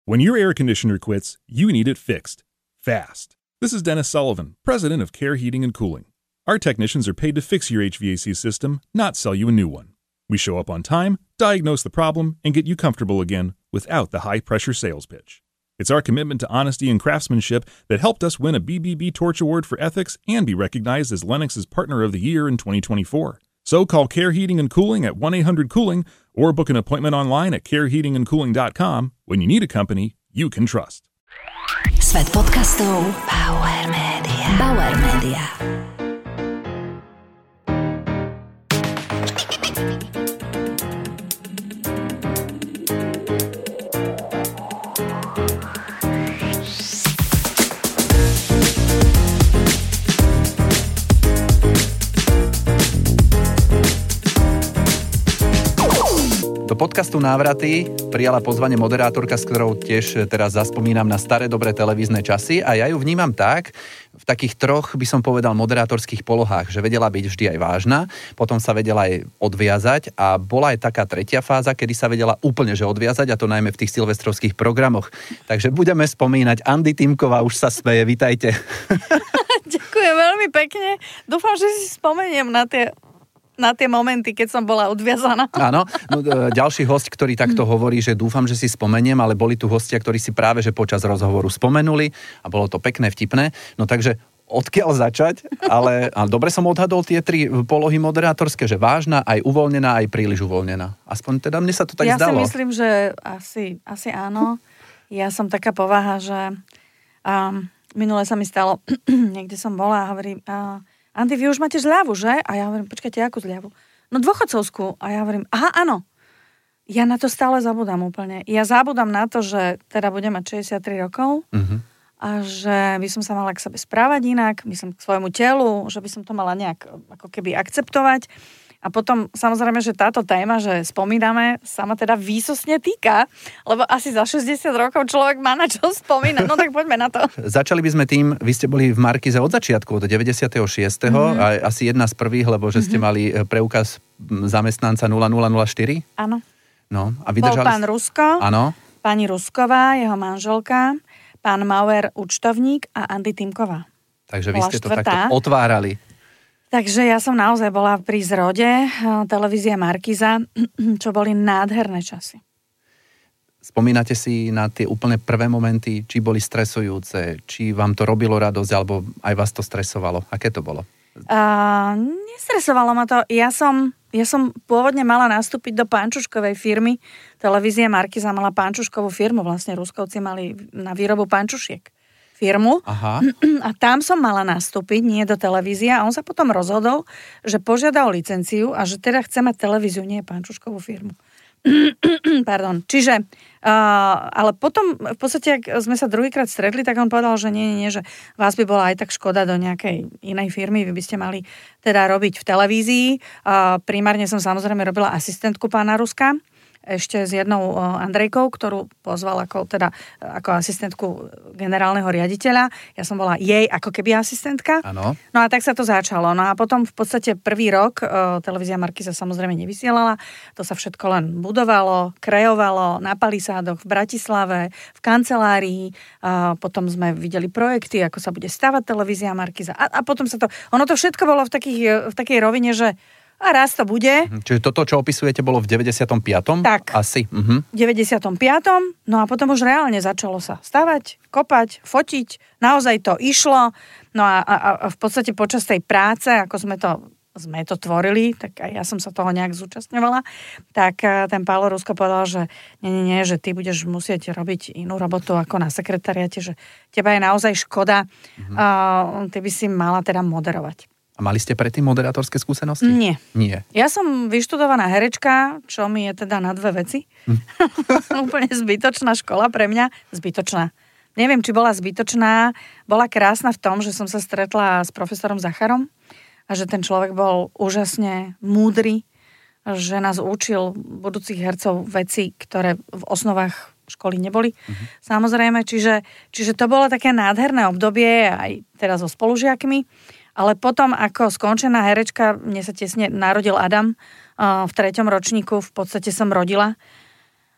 When your air conditioner quits, you need it fixed. Fast. This is Dennis Sullivan, president of Care Heating and Cooling. Our technicians are paid to fix your HVAC system, not sell you a new one. We show up on time, diagnose the problem, and get you comfortable again without the high-pressure sales pitch. It's our commitment to honesty and craftsmanship that helped us win a BBB Torch Award for Ethics and be recognized as Lennox's Partner of the Year in 2024. So call Care Heating and Cooling at 1-800-COOLING or book an appointment online at careheatingandcooling.com when you need a company you can trust. Svet podcastov Bauer Media. Bauer Media. Do podcastu Návraty prijala pozvanie moderátorka, s ktorou tiež teraz zaspomínam na staré dobré televízne časy a ja ju vnímam tak, v takých troch, by som povedal, moderátorských polohách, že vedela byť vždy aj vážna, potom sa vedela aj odviazať a bola aj taká tretia fáza, kedy sa vedela úplne že odviazať, a to najmä v tých silvestrovských programoch. Takže budeme spomínať. Andy Timková už sa smeje, vitajte. Ďakujem veľmi pekne. Dúfam, že si spomeniem na tie momenty, keď som bola odviazaná. Áno, no, ďalší hosť, ktorý takto hovorí, že dúfam, že si spomeniem, ale boli tu hostia, ktorí si práve že počas rozhovoru spomenuli a bolo to pekné, vtipné. No takže odkiaľ začať? Ale dobre som odhadol tie tri polohy moderátorské, že vážna, aj uvoľnená, aj príliš uvoľnená. Aspoň teda mne sa to tak zdalo. Ja si myslím, že asi áno. Ja som taká povaha, že minule sa mi stalo, niekde som bola a hovorím... Andy, vy už máte zľavu, že? A ja hovorím, počkajte, akú zľavu? No dôchodcovskú. A ja hovorím, aha, áno. Ja na to stále zabudám úplne. Ja zabudám na to, že teda budem mať 63 rokov a že by som sa mala k sebe správať inak, myslím k svojmu telu, že by som to mala nejak ako keby akceptovať. A potom samozrejme, že táto téma, že spomíname, sa ma teda výsostne týka, lebo asi za 60 rokov človek má na čo spomínať. No tak poďme na to. Začali by sme tým, vy ste boli v Markize od začiatku, od 96. A asi jedna z prvých, lebo že ste mali preukaz zamestnanca 0004. Áno. No, a vydržali... Bol pán Rusko, áno. Pani Rusková, jeho manželka, pán Mauer, účtovník a Andy Timková. Takže vy ste to takto otvárali. Takže ja som naozaj bola pri zrode televízia Markiza, čo boli nádherné časy. Spomínate si na tie úplne prvé momenty, či boli stresujúce, či vám to robilo radosť, alebo aj vás to stresovalo? Aké to bolo? Nestresovalo ma to. Ja som pôvodne mala nastúpiť do pančuškovej firmy. Televízia Markiza mala pančuškovú firmu, vlastne Ruskovci mali na výrobu pančušiek firmu. Aha. A tam som mala nastúpiť, nie do televízie. A on sa potom rozhodol, že požiada o licenciu a že teda chce mať televíziu, nie pančuškovú firmu. Pardon. Čiže, ale potom v podstate, ak sme sa druhýkrát stretli, tak on povedal, že nie, že vás by bola aj tak škoda do nejakej inej firmy, vy by ste mali teda robiť v televízii. Primárne som samozrejme robila asistentku pána Ruska, ešte s jednou Andrejkou, ktorú pozval ako asistentku generálneho riaditeľa. Ja som bola jej ako keby asistentka. Áno. No a tak sa to začalo. No a potom v podstate prvý rok televízia Markiza samozrejme nevysielala. To sa všetko len budovalo, kreovalo na palisádoch v Bratislave, v kancelárii. Potom sme videli projekty, ako sa bude stavať televízia Markiza. A potom sa to... Ono to všetko bolo v takej rovine, že a raz to bude. Čiže toto, čo opisujete, bolo v 95. Tak. Asi. V 95. No a potom už reálne začalo sa stavať, kopať, fotiť. Naozaj to išlo. No a v podstate počas tej práce, ako sme to tvorili, tak aj ja som sa toho nejak zúčastňovala, tak ten Pálo Rusko povedal, že nie, že ty budeš musieť robiť inú robotu ako na sekretariate, že teba je naozaj škoda. Ty by si mala teda moderovať. A mali ste predtým moderátorské skúsenosti? Nie. Ja som vyštudovaná herečka, čo mi je teda na dve veci. Úplne zbytočná škola pre mňa. Zbytočná. Neviem, či bola zbytočná. Bola krásna v tom, že som sa stretla s profesorom Zacharom a že ten človek bol úžasne múdry, že nás učil budúcich hercov veci, ktoré v osnovách školy neboli. Samozrejme, čiže to bolo také nádherné obdobie aj teraz so spolužiakmi. Ale potom, ako skončená herečka, mne sa tesne narodil Adam v 3. ročníku, v podstate som rodila.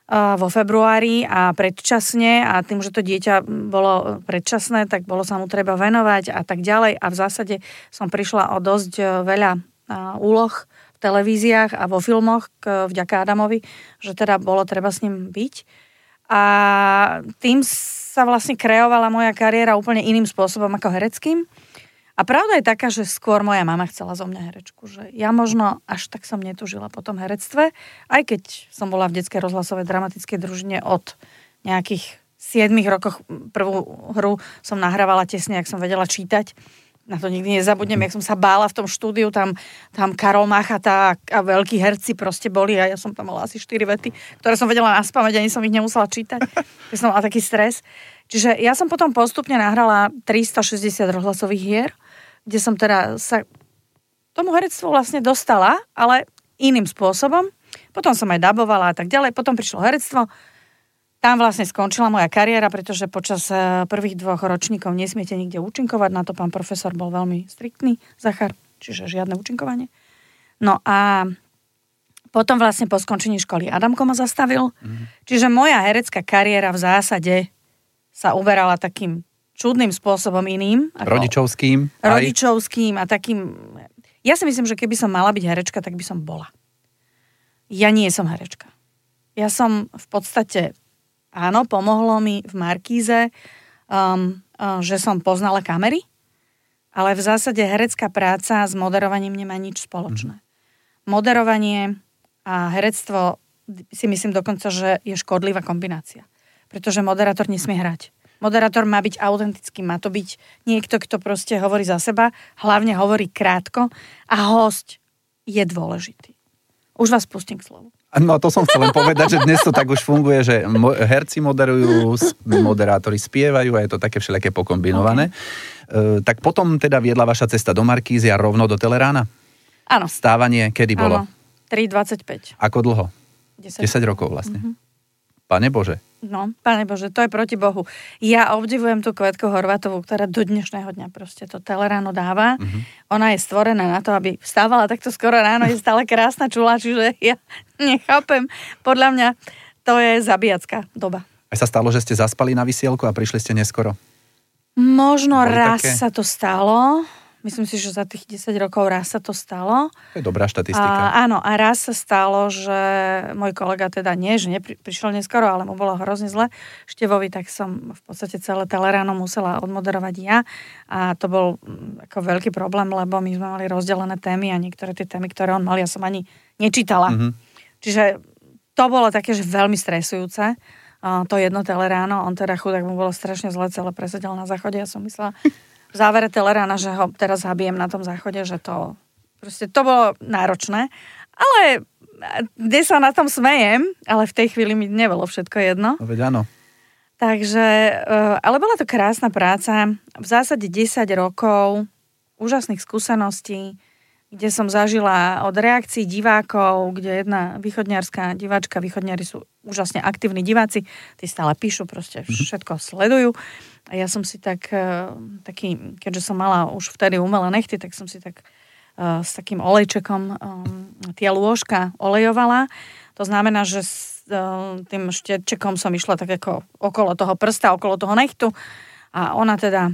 vo februári a predčasne a tým, že to dieťa bolo predčasné, tak bolo sa mu treba venovať a tak ďalej a v zásade som prišla o dosť veľa úloh v televíziách a vo filmoch vďaka Adamovi, že teda bolo treba s ním byť a tým sa vlastne kreovala moja kariéra úplne iným spôsobom ako hereckým. A pravda je taká, že skôr moja mama chcela zo mňa herečku. Že ja možno až tak som netúžila po tom herectve, aj keď som bola v detskej rozhlasovej dramatickej družine od nejakých 7 rokoch. Prvú hru som nahrávala tesne, ak som vedela čítať. Na to nikdy nezabudnem, jak som sa bála v tom štúdiu. Tam Karol Machata a veľkí herci proste boli a ja som tam mala asi 4 vety, ktoré som vedela naspamäť, ani som ich nemusela čítať. Ja som mala taký stres. Čiže ja som potom postupne nahrala 360 rozhlasových hier, kde som teda sa tomu herectvu vlastne dostala, ale iným spôsobom. Potom som aj dabovala a tak ďalej. Potom prišlo herectvo. Tam vlastne skončila moja kariéra, pretože počas prvých 2 ročníkov nesmiete nikde účinkovať. Na to pán profesor bol veľmi striktný, Zachar, čiže žiadne účinkovanie. No a potom vlastne po skončení školy Adamko ma zastavil. Čiže moja herecká kariéra v zásade sa uberala takým čudným spôsobom iným. Rodičovským a takým... Ja si myslím, že keby som mala byť herečka, tak by som bola. Ja nie som herečka. Ja som v podstate, áno, pomohlo mi v Markíze, že som poznala kamery, ale v zásade herecká práca s moderovaním nemá nič spoločné. Moderovanie a herectvo si myslím dokonca, že je škodlivá kombinácia. Pretože moderátor nesmie hrať. Moderátor má byť autentický, má to byť niekto, kto proste hovorí za seba, hlavne hovorí krátko a hosť je dôležitý. Už vás pustím k slovu. No to som chcel len povedať, že dnes to tak už funguje, že herci moderujú, moderátori spievajú a je to také všelijaké pokombinované. Okay. Tak potom teda viedla vaša cesta do Markízy a rovno do Telerána? Áno. Stávanie kedy bolo? Áno, 3,25. Ako dlho? 10 rokov vlastne. Pane Bože. No, Pane Bože, to je proti Bohu. Ja obdivujem tú Kvetku Horvátovú, ktorá do dnešného dňa proste to Teleráno dáva. Ona je stvorená na to, aby vstávala takto skoro ráno, je stále krásna čula, čiže ja nechápem. Podľa mňa to je zabíjacká doba. A sa stalo, že ste zaspali na vysielku a prišli ste neskoro? Možno raz sa to stalo. Myslím si, že za tých 10 rokov raz sa to stalo. To je dobrá štatistika. Áno, a raz sa stalo, že môj kolega teda prišiel neskoro, ale mu bolo hrozne zle Števovi, tak som v podstate celé Teleráno musela odmoderovať ja. A to bol ako veľký problém, lebo my sme mali rozdelené témy a niektoré tie témy, ktoré on mal, ja som ani nečítala. Čiže to bolo také, že veľmi stresujúce. To jedno Teleráno, on teda chudák, mu bolo strašne zle, celé presedel na záchode. Ja som myslela v závere Telerána, že ho teraz zabijem na tom záchode, že to proste to bolo náročné. Ale dnes sa na tom smejem, ale v tej chvíli mi nebolo všetko jedno. No veď áno. Takže, ale bola to krásna práca. V zásade 10 rokov úžasných skúseností, kde som zažila od reakcií divákov, kde jedna východňarská diváčka, východňari sú úžasne aktívni diváci, tí stále píšu, proste všetko sledujú. A ja som si taký, keďže som mala už vtedy umelé nechty, tak som si tak s takým olejčekom tie lôžka olejovala. To znamená, že s tým štierčekom som išla tak ako okolo toho prsta, okolo toho nechtu. A ona teda,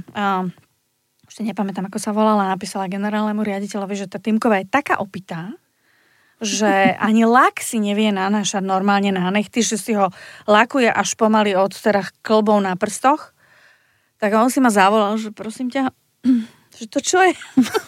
už nepamätám, ako sa volala, napísala generálnemu riaditeľovi, že tá Týmková je taká opitá, že ani lak si nevie nanášať normálne na nechty, že si ho lakuje až pomaly od teda klbov na prstoch. Tak on si ma zavolal, že prosím ťa, že to čo je?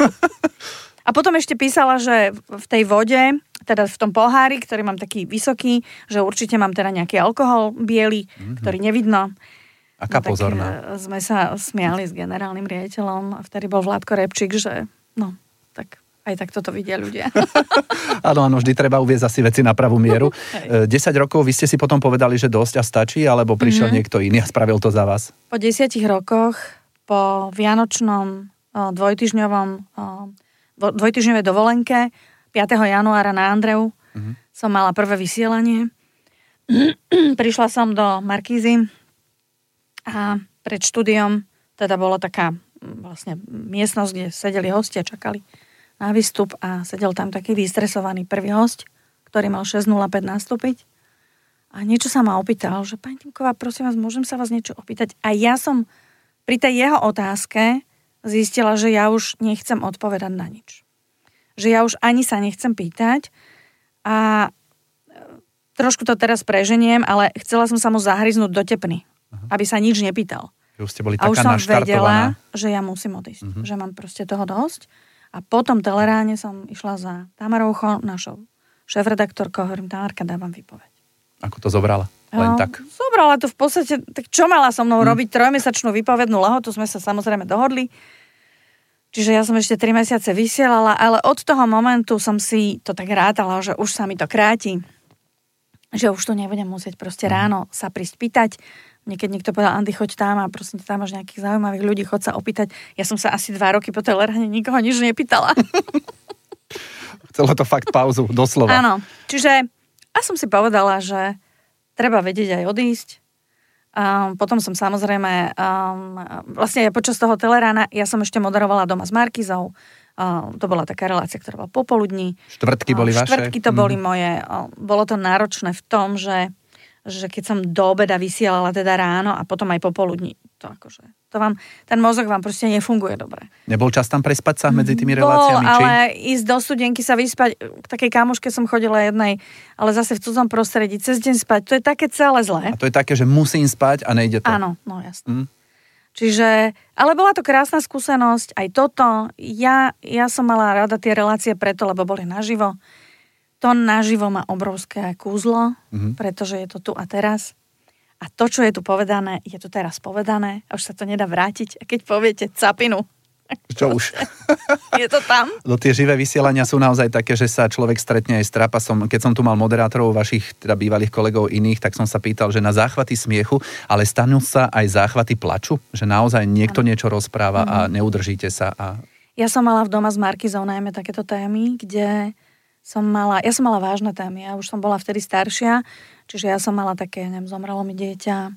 A potom ešte písala, že v tej vode, teda v tom pohári, ktorý mám taký vysoký, že určite mám teda nejaký alkohol biely, ktorý nevidno. Aká pozorná. Tak sme sa smiali s generálnym riaditeľom a vtedy bol Vládko Repčík, že no, tak aj tak toto vidia ľudia. Áno, vždy treba uviesť asi veci na pravú mieru. 10 rokov, vy ste si potom povedali, že dosť a stačí, alebo prišiel niekto iný a spravil to za vás? Po 10 rokoch, po vianočnom dvojtyžňovej dovolenke 5. januára na Andreu som mala prvé vysielanie. Prišla som do Markízy a pred štúdiom teda bola taká vlastne miestnosť, kde sedeli hostia, čakali na výstup a sedel tam taký vystresovaný prvý hosť, ktorý mal 6:05 nastúpiť. a niečo sa ma opýtal, že pani Timková, prosím vás, môžem sa vás niečo opýtať? A ja som pri tej jeho otázke zistila, že ja už nechcem odpovedať na nič. Že ja už ani sa nechcem pýtať a trošku to teraz preženiem, ale chcela som sa mu zahryznúť do tepny, aby sa nič nepýtal. Už ste boli a už som naštartovaná. vedela, že ja musím odísť, že mám proste toho dosť. A potom Teleráne som išla za Tamarou, našou šéfredaktorkou, hovorím, Tamarka, dávam výpoveď. Ako to zobrala? Len tak? Zobrala to v podstate, tak čo mala so mnou robiť? 3-mesačnú výpovednú lehotu sme sa samozrejme dohodli. Čiže ja som ešte 3 mesiace vysielala, ale od toho momentu som si to tak rátala, že už sa mi to kráti. Že už to nebudem musieť proste ráno sa prísť pýtať. Niekedy niekto povedal, Andy, choď tam a prosím, tam máš nejakých zaujímavých ľudí, choď sa opýtať. Ja som sa asi 2 roky po Teleráne nikoho nič nepýtala. Chcelo to fakt pauzu, doslova. Áno, čiže a som si povedala, že treba vedieť aj odísť. Potom som samozrejme, vlastne počas toho Telerána, ja som ešte moderovala Doma s Markizou. To bola taká relácia, ktorá bola popoludní. Štvrtky boli vaše? Štvrtky to boli moje. Bolo to náročné v tom, že keď som do obeda vysielala teda ráno a potom aj popoludní, ten mozog vám proste nefunguje dobre. Nebol čas tam prespať sa medzi tými reláciami? Ale ísť do studenky sa vyspať, k takej kamoške som chodila jednej, ale zase v cudzom prostredí, cez deň spať, to je také celé zlé. A to je také, že musím spať a nejde to. Áno, no jasne. Čiže, ale bola to krásna skúsenosť, aj toto. Ja som mala rada tie relácie preto, lebo boli naživo. To naživo má obrovské kúzlo, pretože je to tu a teraz. A to, čo je tu povedané, je tu teraz povedané a už sa to nedá vrátiť. A keď poviete capinu, čo už? Je to tam? No tie živé vysielania sú naozaj také, že sa človek stretne aj s trapasom. Keď som tu mal moderátorov vašich, teda bývalých kolegov iných, tak som sa pýtal, že na záchvaty smiechu, ale stanú sa aj záchvaty plaču? Že naozaj niekto niečo rozpráva a neudržíte sa. Ja som mala v Doma s Markizou najmä takéto témy, kde ja som mala vážne témy. Ja už som bola vtedy staršia, čiže ja som mala také, neviem, zomrelo mi dieťa,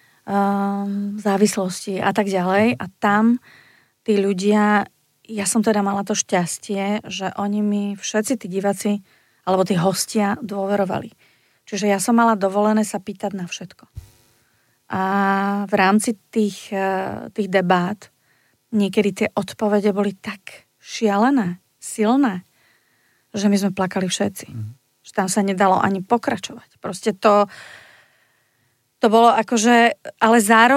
závislosti a tak ďalej. A tam tí ľudia, ja som teda mala to šťastie, že oni mi všetci tí diváci, alebo tí hostia dôverovali. Čiže ja som mala dovolené sa pýtať na všetko. A v rámci tých debát niekedy tie odpovede boli tak šialené, silné, že my sme plakali všetci. Že tam sa nedalo ani pokračovať. Proste to bolo akože, ale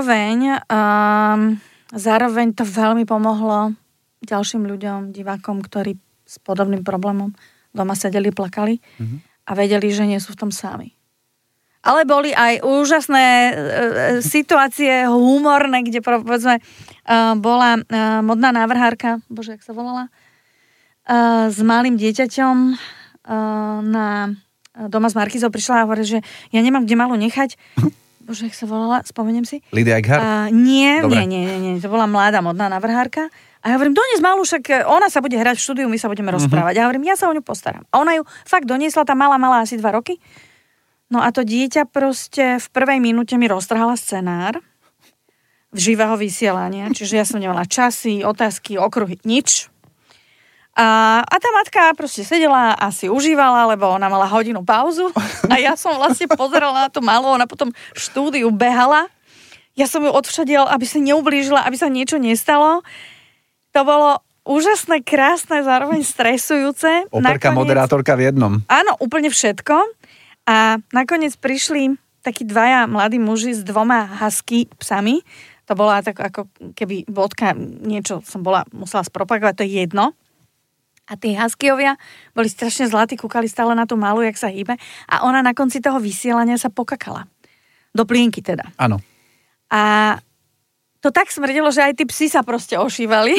zároveň to veľmi pomohlo ďalším ľuďom, divákom, ktorí s podobným problémom doma sedeli, plakali a vedeli, že nie sú v tom sami. Ale boli aj úžasné situácie, humorné, kde povedzme bola modná návrhárka, bože, jak sa volala, s malým dieťaťom na Doma s Markizou prišla a hovorí, že ja nemám kde malú nechať. Bože, jak sa volala, spomeniem si. Lidia Eichhardt? Nie, to bola mladá modná návrhárka. A ja hovorím, donies malú, však ona sa bude hrať v štúdiu, my sa budeme rozprávať. Ja hovorím, ja sa o ňu postaram. A ona ju fakt doniesla, tá mala asi 2 roky. No a to dieťa proste v prvej minúte mi roztrhala scenár živého vysielania, čiže ja som nemala časy, otázky, okruhy, nič. A tá matka proste sedela a si užívala, lebo ona mala hodinu pauzu a ja som vlastne pozerala na tú malú, ona potom v štúdiu behala. Ja som ju odvšadiel, aby sa neublížila, aby sa niečo nestalo. To bolo úžasné, krásne, zároveň stresujúce. Operka, moderátorka v jednom. Áno, úplne všetko. A nakoniec prišli takí 2 mladí muži s 2 husky psami. To bola tak ako keby vodka, niečo som musela spropagovať, to je jedno. A tí huskyovia boli strašne zlatí, kúkali stále na tú malú, jak sa hýbe. A ona na konci toho vysielania sa pokakala. Do plienky teda. Áno. A to tak smrdelo, že aj tí psi sa proste ošívali.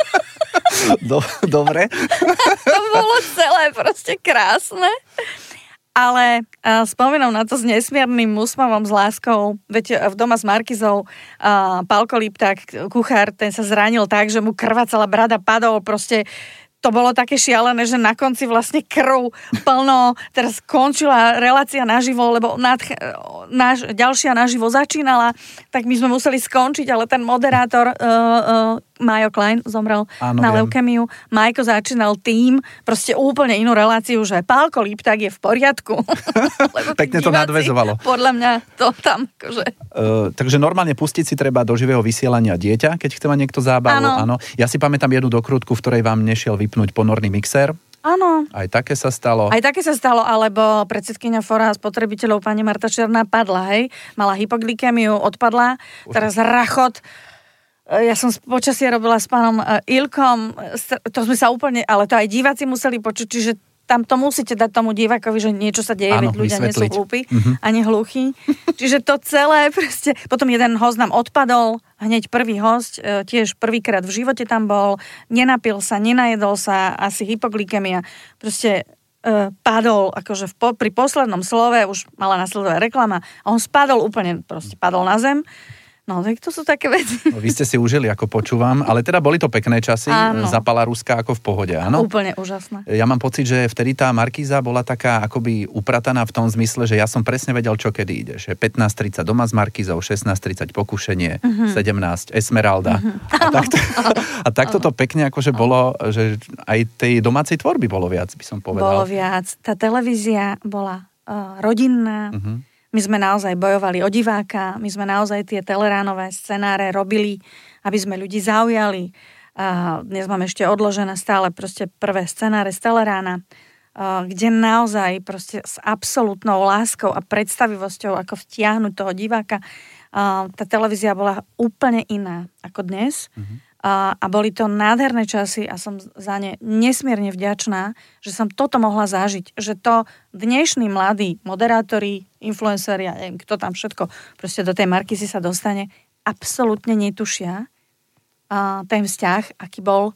Dobre. To bolo celé proste krásne. Ale spomínam na to s nesmiernym úsmevom, s láskou. Veď v Doma s Markizou Pálko Lipták, kuchár, ten sa zranil tak, že mu krvácala brada, padol proste. To bolo také šialené, že na konci vlastne krv plno, teraz skončila relácia naživo, lebo ďalšia naživo začínala, tak my sme museli skončiť, ale ten moderátor Majo Klein zomrel Áno, na viem. leukemiu. Majko začínal tým, proste úplne inú reláciu, že Pálko Lipták je v poriadku. Lebo tí Pekne to diváci, nadväzovalo. Podľa mňa to tam akože... Takže normálne pustiť si treba do živého vysielania dieťa, keď chce mať niekto zábavu. Áno. Ja si pamätám jednu dokrutku, v ktorej vám nešiel vypnúť ponorný mixér. Áno. Aj také sa stalo. Aj také sa stalo, alebo predsedkyňa Fóra spotrebiteľov pani Marta Černá padla, hej? Mala hypoglykemiu, odpadla, teraz rachot. Ja som počasie robila s pánom Ilkom, to sme sa úplne, ale to aj diváci museli počuť, čiže tam to musíte dať tomu divákovi, že niečo sa deje, Áno, veď ľudia nie sú vysvetliť. hlúpi, ani hluchí. Čiže to celé proste, potom jeden host nám odpadol, hneď prvý host, tiež prvýkrát v živote tam bol, nenapil sa, nenajedol sa, asi hypoglykemia, proste padol, akože pri poslednom slove, už mala nasledovať reklama, a on spadol úplne, proste padol na zem. No, tak to sú také veci. No, vy ste si užili, ako počúvam, ale teda boli to pekné časy, Áno. zapala Ruska ako v pohode, áno? Úplne úžasné. Ja mám pocit, že vtedy tá Markíza bola taká akoby uprataná v tom zmysle, že ja som presne vedel, čo kedy ide. Že 15:30 doma s Markízou, 16:30 pokušenie, 17 Esmeralda. A takto to pekne akože bolo, že aj tej domácej tvorby bolo viac, by som povedal. Bolo viac. Tá televízia bola rodinná. My sme naozaj bojovali o diváka, my sme naozaj tie teleránové scenáre robili, aby sme ľudí zaujali. Dnes máme ešte odložené stále proste prvé scenáre z telerána, kde naozaj proste s absolútnou láskou a predstavivosťou, ako vtiahnuť toho diváka. Tá televízia bola úplne iná ako dnes. A boli to nádherné časy a som za ne nesmierne vďačná, že som toto mohla zažiť. Že to dnešní mladí moderátori, influenceri, ja neviem, kto tam všetko proste do tej Markízy sa dostane, absolútne netušia ten vzťah, aký bol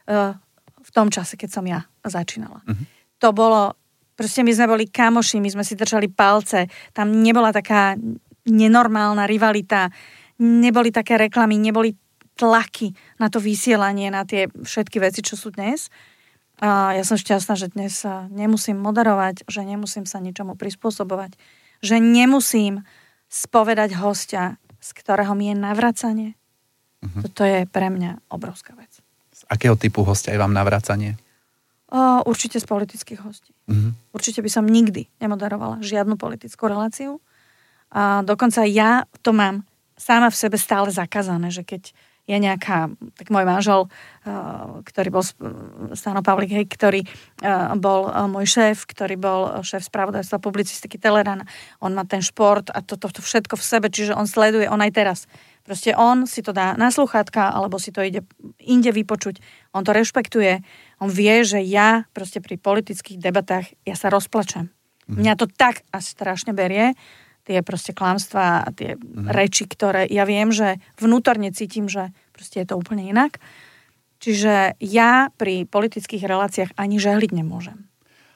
v tom čase, keď som ja začínala. To bolo, proste my sme boli kamoši, my sme si držali palce, tam nebola taká nenormálna rivalita, neboli také reklamy, neboli tlaky na to vysielanie, na tie všetky veci, čo sú dnes. Ja som šťastná, že dnes nemusím moderovať, že nemusím sa ničomu prispôsobovať, že nemusím spovedať hostia, z ktorého mi je navracanie. Toto je pre mňa obrovská vec. Z akého typu hostia je vám navracanie? Určite z politických hostí. Určite by som nikdy nemoderovala žiadnu politickú reláciu. Dokonca ja to mám sama v sebe stále zakázané, že keď je nejaká, tak môj manžel, ktorý bol Stano Pavlík, hej, ktorý bol môj šéf, ktorý bol šéf spravodajstva publicistiky Telerána, on má ten šport a toto všetko v sebe, čiže on sleduje, on aj teraz. Proste on si to dá na sluchátka, alebo si to ide inde vypočuť. On to rešpektuje. On vie, že ja proste pri politických debatách, ja sa rozplačem. Mňa to tak až strašne berie, tie proste klamstvá a tie reči, ktoré ja viem, že vnútorne cítim, že proste je to úplne inak. Čiže ja pri politických reláciách ani žehliť nemôžem.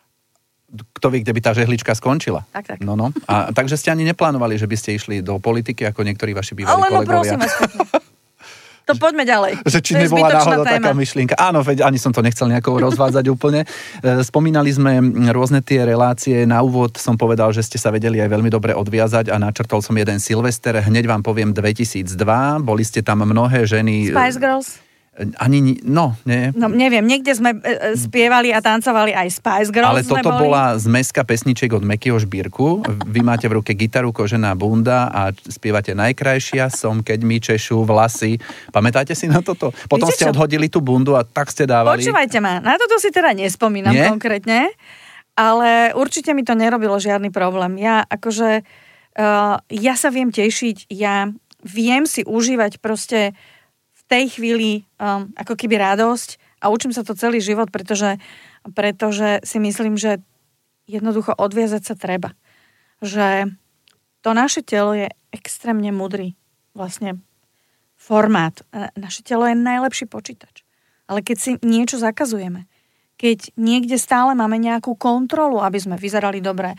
Kto vie, kde by tá žehlička skončila. Tak. No. A takže ste ani neplánovali, že by ste išli do politiky ako niektorí vaši bývalí Ale no kolegovia. prosím vás. To poďme ďalej. Že či To je nebola zbytočná náhodou taká myšlienka. Áno, veď ani som to nechcel nejako rozvádzať úplne. Spomínali sme rôzne tie relácie. Na úvod som povedal, že ste sa vedeli aj veľmi dobre odviazať a načrtol som jeden Silvester. Hneď vám poviem 2002. Boli ste tam mnohé ženy. Spice Girls? Nie. No neviem, niekde sme spievali a tancovali aj Spice Girls. Ale toto bola zmeska pesničiek od Mekyho Žbírku. Vy máte v ruke gitaru, kožená bunda a spievate Najkrajšia som, keď mi češú vlasy. Pamätáte si na toto? Potom Viete ste čo? odhodili tú bundu a tak ste dávali. Počúvajte ma, na toto si teda nespomínam konkrétne, ale určite mi to nerobilo žiadny problém. Ja akože, ja sa viem tešiť, ja viem si užívať proste v tej chvíli ako keby radosť a učím sa to celý život, pretože si myslím, že jednoducho odviazať sa treba. Že to naše telo je extrémne mudrý vlastne formát. Naše telo je najlepší počítač. Ale keď si niečo zakazujeme, keď niekde stále máme nejakú kontrolu, aby sme vyzerali dobre,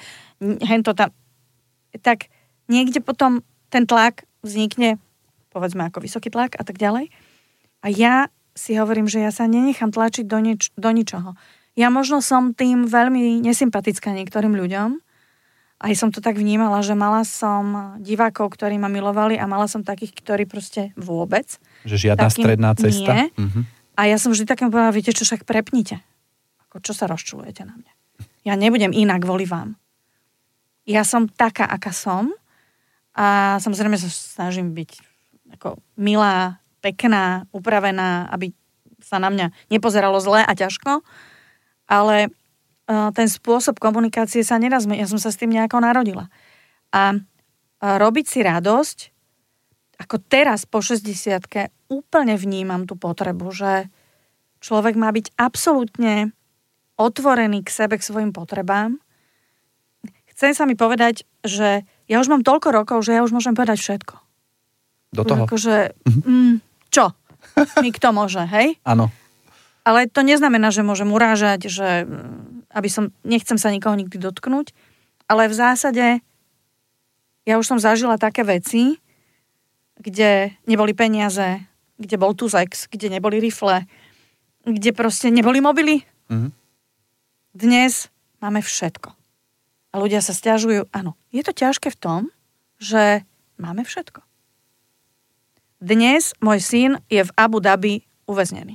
tak niekde potom ten tlak vznikne, povedzme ako vysoký tlak a tak ďalej. A ja si hovorím, že ja sa nenechám tlačiť do ničoho. Ja možno som tým veľmi nesympatická niektorým ľuďom, aj som to tak vnímala, že mala som divákov, ktorí ma milovali a mala som takých, ktorí proste vôbec. Že žiadna stredná cesta. Nie. A ja som vždy takým povedala, viete čo, však prepnite. Ako čo sa rozčulujete na mňa? Ja nebudem inak kvôli vám. Ja som taká, aká som a samozrejme sa snažím byť ako milá, pekná, upravená, aby sa na mňa nepozeralo zle a ťažko, ale ten spôsob komunikácie sa nedá zmeniť. Ja som sa s tým nejako narodila. A robiť si radosť, ako teraz po 60-ke úplne vnímam tú potrebu, že človek má byť absolútne otvorený k sebe, k svojim potrebám. Chce sa mi povedať, že ja už mám toľko rokov, že ja už môžem povedať všetko. Do toho? Akože, čo? Mi kto môže, hej? Áno. Ale to neznamená, že môžem urážať, že nechcem sa nikoho nikdy dotknúť, ale v zásade ja už som zažila také veci, kde neboli peniaze, kde bol tuzex, kde neboli rifle, kde proste neboli mobily. Dnes máme všetko. A ľudia sa sťažujú, áno, je to ťažké v tom, že máme všetko. Dnes môj syn je v Abu Dhabi uväznený.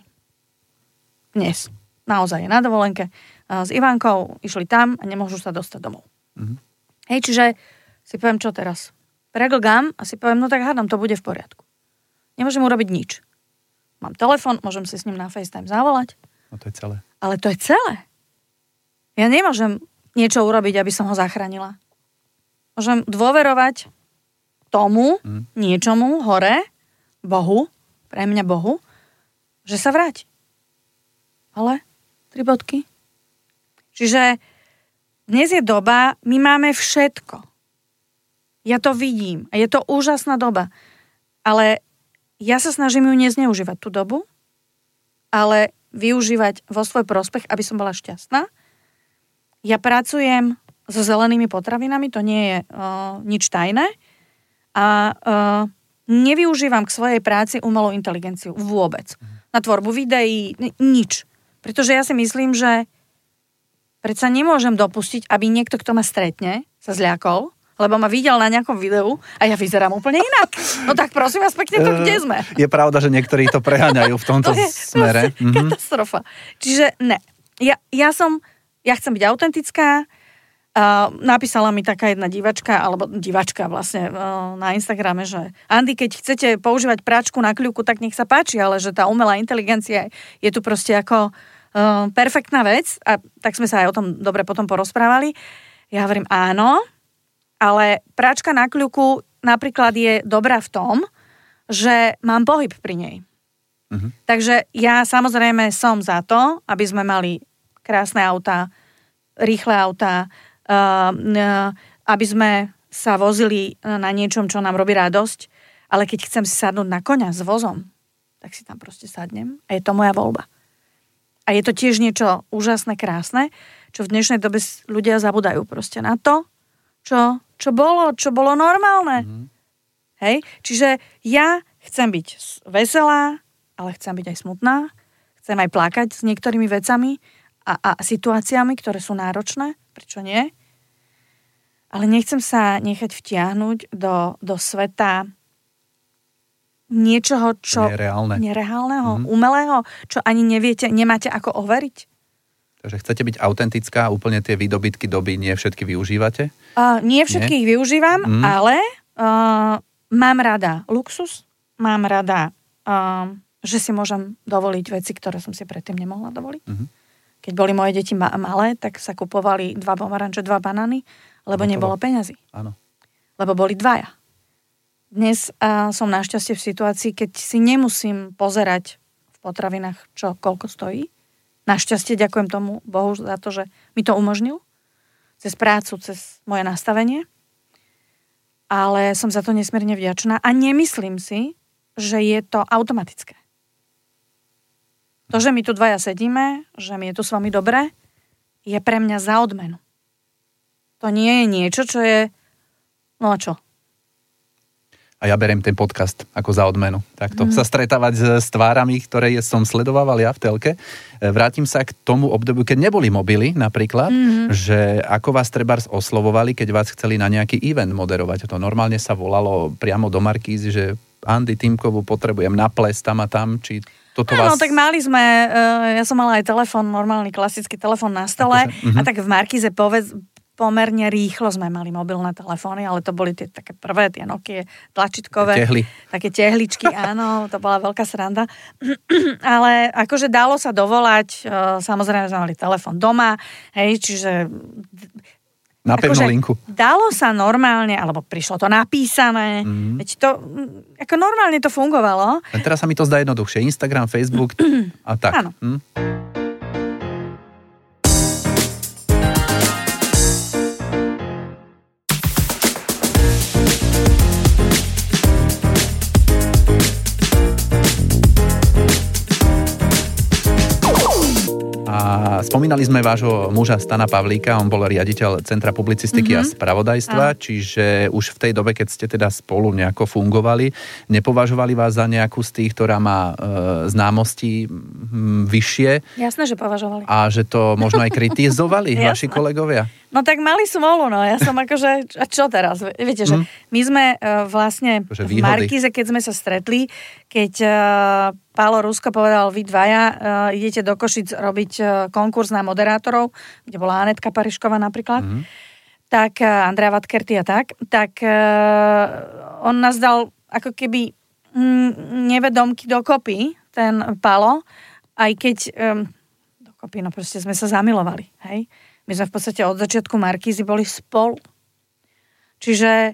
Dnes. Naozaj je na dovolenke. S Ivankou išli tam a nemôžu sa dostať domov. Hej, čiže si poviem, čo teraz? Preglgám a si poviem, no tak hádam, to bude v poriadku. Nemôžem urobiť nič. Mám telefon, môžem si s ním na FaceTime zavolať. No to je celé. Ale to je celé. Ja nemôžem niečo urobiť, aby som ho zachránila. Môžem dôverovať tomu, niečomu, hore, Bohu, pre mňa Bohu, že sa vráti. Ale 3 bodky. Čiže dnes je doba, my máme všetko. Ja to vidím a je to úžasná doba. Ale ja sa snažím ju nezneužívať tú dobu, ale využívať vo svoj prospech, aby som bola šťastná. Ja pracujem so zelenými potravinami, to nie je nič tajné. A nevyužívam k svojej práci umelú inteligenciu vôbec. Na tvorbu videí, nič. Pretože ja si myslím, že predsa nemôžem dopustiť, aby niekto, kto ma stretne, sa zľakol, lebo ma videl na nejakom videu a ja vyzerám úplne inak. No tak prosím vás pekne, to kde sme? Je pravda, že niektorí to preháňajú v tomto smere. Katastrofa. Čiže ne. Ja chcem byť autentická. Napísala mi taká jedna divačka vlastne na Instagrame, že Andy, keď chcete používať práčku na kľúku, tak nech sa páči, ale že tá umelá inteligencia je tu proste ako perfektná vec a tak sme sa aj o tom dobre potom porozprávali. Ja hovorím áno, ale práčka na kľúku napríklad je dobrá v tom, že mám pohyb pri nej. Takže ja samozrejme som za to, aby sme mali krásne autá, rýchle autá, aby sme sa vozili na niečom, čo nám robí radosť, ale keď chcem si sadnúť na koňa s vozom, tak si tam proste sadnem a je to moja voľba. A je to tiež niečo úžasné, krásne, čo v dnešnej dobe ľudia zabudajú proste na to, čo bolo normálne. Hej? Čiže ja chcem byť veselá, ale chcem byť aj smutná, chcem aj plakať s niektorými vecami a situáciami, ktoré sú náročné, prečo nie? Ale nechcem sa nechať vtiahnuť do sveta niečoho, čo nereálneho, umelého, čo ani neviete, nemáte ako overiť. Takže chcete byť autentická, úplne tie výdobytky doby nie všetky využívate? Nie všetkých využívam, ale mám rada luxus, mám rada, že si môžem dovoliť veci, ktoré som si predtým nemohla dovoliť. Keď boli moje deti malé, tak sa kupovali 2 pomaranče, 2 banány, lebo nebolo peňazí. Áno. Lebo boli 2. Dnes som našťastie v situácii, keď si nemusím pozerať v potravinách, koľko stojí. Našťastie ďakujem tomu Bohu za to, že mi to umožnil. Cez prácu, cez moje nastavenie. Ale som za to nesmierne vďačná a nemyslím si, že je to automatické. To, že my tu 2 sedíme, že mi je tu s vami dobre, je pre mňa za odmenu. To nie je niečo, čo je... No a čo? A ja beriem ten podcast ako za odmenu. Takto sa stretávať s tvárami, ktoré som sledovával ja v telke. Vrátim sa k tomu obdobiu, keď neboli mobily napríklad, že ako vás trebárs oslovovali, keď vás chceli na nejaký event moderovať. To normálne sa volalo priamo do Markízy, že Andy Timkovú potrebujem na ples tam a tam, či toto vás... No, tak mali sme, ja som mala aj telefón, normálny klasický telefón na stole a tak v Markíze pomerne rýchlo sme mali mobilné telefóny, ale to boli tie také prvé, tie Nokia tlačítkové. Také tehličky, áno, to bola veľká sranda. Ale akože dalo sa dovolať, samozrejme sme mali telefón doma, hej, čiže... Na pevnú linku. Dalo sa normálne, alebo prišlo to napísané, veď to, ako normálne to fungovalo. A teraz sa mi to zdá jednoduchšie. Instagram, Facebook a tak. Áno. Spomínali sme vášho muža Stana Pavlíka, on bol riaditeľ Centra publicistiky a spravodajstva, čiže už v tej dobe, keď ste teda spolu nejako fungovali, nepovažovali vás za nejakú z tých, ktorá má známosti vyššie? Jasné, že považovali. A že to možno aj kritizovali vaši kolegovia? No tak mali smolu, no. Ja som akože, a čo teraz? Viete, že my sme vlastne v Markíze, keď sme sa stretli, keď Pálo Rusko povedal, vy dvaja idete do Košic robiť konkurs na moderátorov, kde bola Anetka Parišková napríklad, tak Andrea Vatkerty a tak on nás dal ako keby nevedomky dokopy, ten Pálo, aj keď dokopy, no proste sme sa zamilovali, hej. My sme v podstate od začiatku Markízy boli spolu. Čiže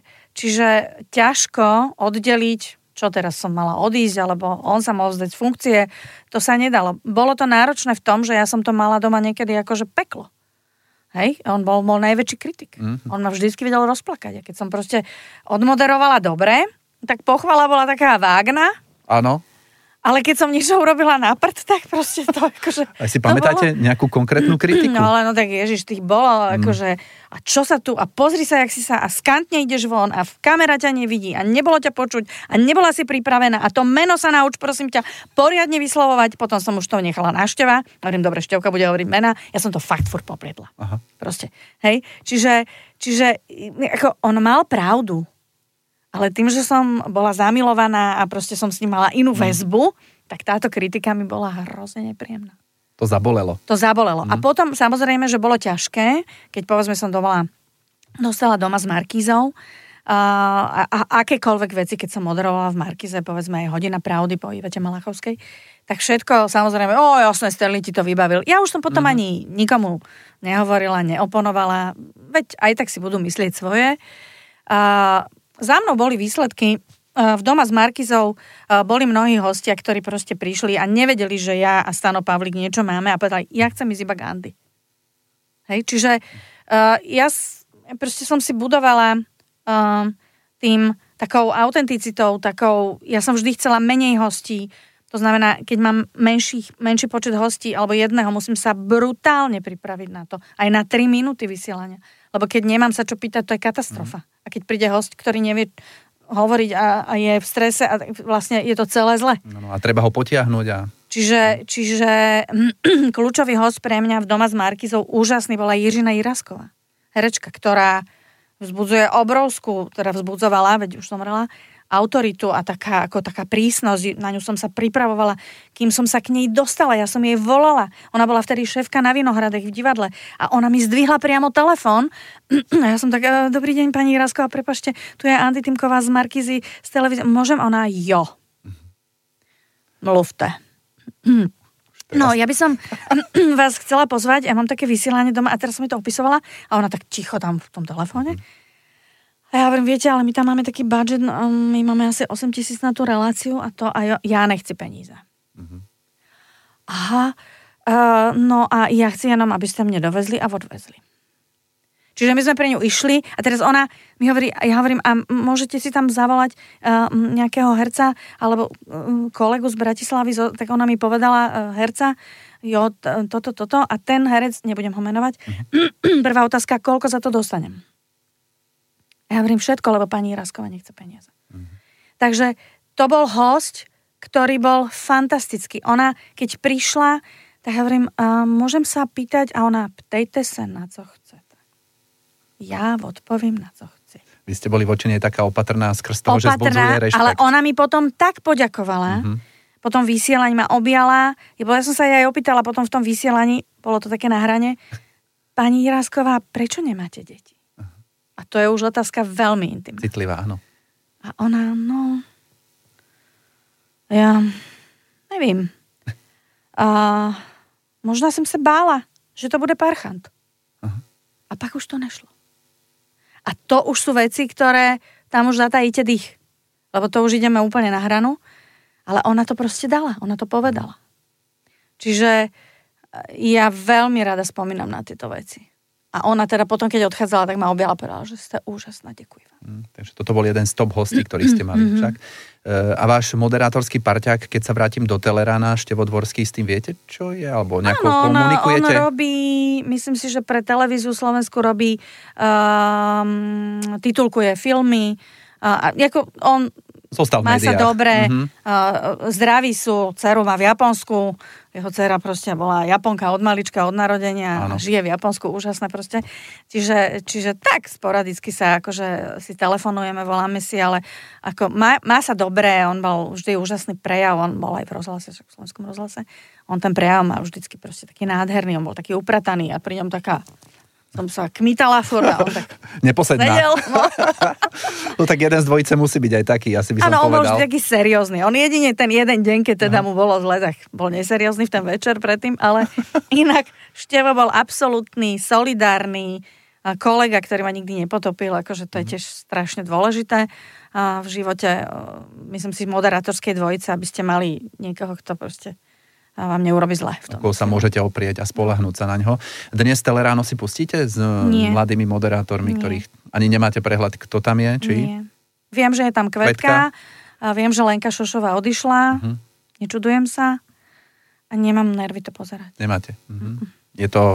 ťažko oddeliť, čo teraz som mala odísť, alebo on sa mohol vzdať funkcie, to sa nedalo. Bolo to náročné v tom, že ja som to mala doma niekedy akože peklo. Hej? On bol najväčší kritik. On ma vždycky vedel rozplakať. A keď som proste odmoderovala dobre, tak pochvala bola taká vágna. Áno. Ale keď som niečo urobila na prd, tak proste to akože... A si pamätáte nejakú konkrétnu kritiku? No ale no tak ježiš, tých bolo akože... A čo sa tu? A pozri sa, jak si sa... A skantne ideš von a v kamera ťa nevidí a nebolo ťa počuť a nebola si pripravená a to meno sa nauč, prosím ťa, poriadne vyslovovať. Potom som už to nechala návšteva. Hovorím, dobre, Števka bude hovoriť mena. Ja som to fakt furt popriedla. Aha. Proste. Hej? Čiže ako on mal pravdu. Ale tým, že som bola zamilovaná a proste som s ním mala inú väzbu, tak táto kritika mi bola hrozne nepríjemná. To zabolelo. A potom samozrejme, že bolo ťažké, keď povedzme som dostala doma s Markízou a akékoľvek veci, keď som moderovala v Markíze, povedzme aj Hodina pravdy po Ivete Malachovskej, tak všetko samozrejme, jasné, Sterling ti to vybavil. Ja už som potom ani nikomu nehovorila, neoponovala, veď aj tak si budú myslieť svoje. Za mnou boli výsledky, v doma s Markízou boli mnohí hostia, ktorí proste prišli a nevedeli, že ja a Stano Pavlík niečo máme a povedali, ja chcem ísť iba k Andy. Hej, čiže ja proste som si budovala tým takou autenticitou, ja som vždy chcela menej hostí, to znamená, keď mám menší počet hostí alebo jedného, musím sa brutálne pripraviť na to. Aj na 3 minúty vysielania. Lebo keď nemám sa čo pýtať, to je katastrofa. A keď príde host, ktorý nevie hovoriť a je v strese a vlastne je to celé zle. No, a treba ho potiahnuť. Čiže kľúčový host pre mňa v doma s Markízou úžasný bola Jiřina Jirasková. Herečka, ktorá vzbudzovala, veď už somrela, autoritu a taká prísnosť, na ňu som sa pripravovala, kým som sa k nej dostala, ja som jej volala. Ona bola vtedy šéfka na Vinohradech v divadle a ona mi zdvihla priamo telefón. A ja som tak, dobrý deň, pani Jirasková, prepáčte, tu je Andy Timková z Markízy, z televízie. Môžem? Ona, jo. Mluvte. No, ja by som vás chcela pozvať, ja mám také vysielanie doma a teraz som mi to opisovala a ona tak ticho tam v tom telefóne. A ja hovorím, viete, ale my tam máme taký budget, my máme asi 8 000 na tú reláciu a ja nechci peníze. Aha, no a ja chci jenom, aby ste mne dovezli a odvezli. Čiže my sme pre ňu išli a teraz ona mi hovorí, ja hovorím, a môžete si tam zavolať nejakého herca alebo kolegu z Bratislavy, tak ona mi povedala herca, toto a ten herec, nebudem ho menovať, prvá otázka, koľko za to dostanem? Ja hovorím všetko, lebo pani Jirasková nechce peniaze. Takže to bol hosť, ktorý bol fantastický. Ona, keď prišla, tak hovorím, môžem sa pýtať? A ona, ptejte sa, na co chcete. Ja odpovím, na co chci. Vy ste boli voči nej taká opatrná skrz toho, že zbudzuje rešpekt. Ale ona mi potom tak poďakovala. Potom vysielaní ma objala. Ja som sa jej opýtala potom v tom vysielaní, bolo to také na hrane, pani Jirásková, prečo nemáte deti? A to je už otázka veľmi intimná. Citlivá, áno. A ona, ja nevím. Možná som sa bála, že to bude parchant. A pak už to nešlo. A to už sú veci, ktoré tam už zatajíte dých. Lebo to už ideme úplne na hranu. Ale ona to proste dala. Ona to povedala. Čiže ja veľmi rada spomínam na tieto veci. A ona teda potom, keď odchádzala, tak ma objala, povedala, že ste úžasná, ďakujem. Takže toto bol jeden z top hostí, ktorý ste mali však. A váš moderátorský parťák, keď sa vrátim do Telerána, Števo Dvorský, s tým viete, čo je? Alebo nejako komunikujete? On robí, myslím si, že pre televíziu Slovensku robí, titulkuje filmy. Má sa dobre, zdraví sú, dceru má v Japonsku, jeho dcera proste bola Japonka od malička, od narodenia, žije v Japonsku, úžasné proste. Čiže tak sporadicky sa akože si telefonujeme, voláme si, ale ako má sa dobre, on bol vždy úžasný prejav, on bol aj v rozhlase, však v Slovenskom rozhlase, on ten prejav má vždycky proste taký nádherný, on bol taký uprataný a pri ňom taká som sa kmitala furt a on tak neposedná. sedel. No tak jeden z dvojice musí byť aj taký, asi by som povedal. Áno, on bol vždy taký seriózny. On jedine ten jeden deň, keď teda mu bolo zle, tak bol neseriózny v ten večer predtým, ale inak Števo bol absolútny, solidárny kolega, ktorý ma nikdy nepotopil, akože to je tiež strašne dôležité v živote, myslím si, moderátorskej dvojice, aby ste mali niekoho, kto proste vám neurobi zle v tom. Ako sa môžete oprieť a spoľahnúť sa na ňo. Dnes Teleráno si pustíte s mladými moderátormi, ktorých ani nemáte prehľad, kto tam je? Či? Nie. Viem, že je tam Kvetka. A viem, že Lenka Šošová odišla. Nečudujem sa. A nemám nervy to pozerať. Nemáte. Je to...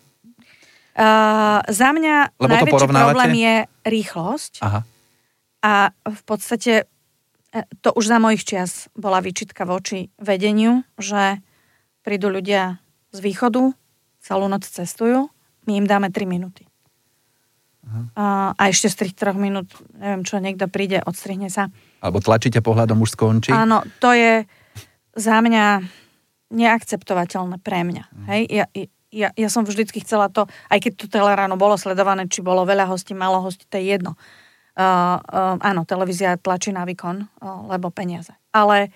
Za mňa najväčší problém je rýchlosť. Aha. A v podstate to už za mojich čias bola výčitka voči vedeniu, že prídu ľudia z východu, celú noc cestujú, my im dáme 3 minúty. A ešte z tých 3 minút, neviem čo, niekto príde, odstrihne sa. Alebo tlačíte pohľadom, už skončí? Áno, to je za mňa neakceptovateľné pre mňa. Hej? Ja som vždycky chcela to, aj keď tu Teleráno bolo sledované, či bolo veľa hostí, málo hostí, to je jedno. Áno, televízia tlačí na výkon, lebo peniaze. Ale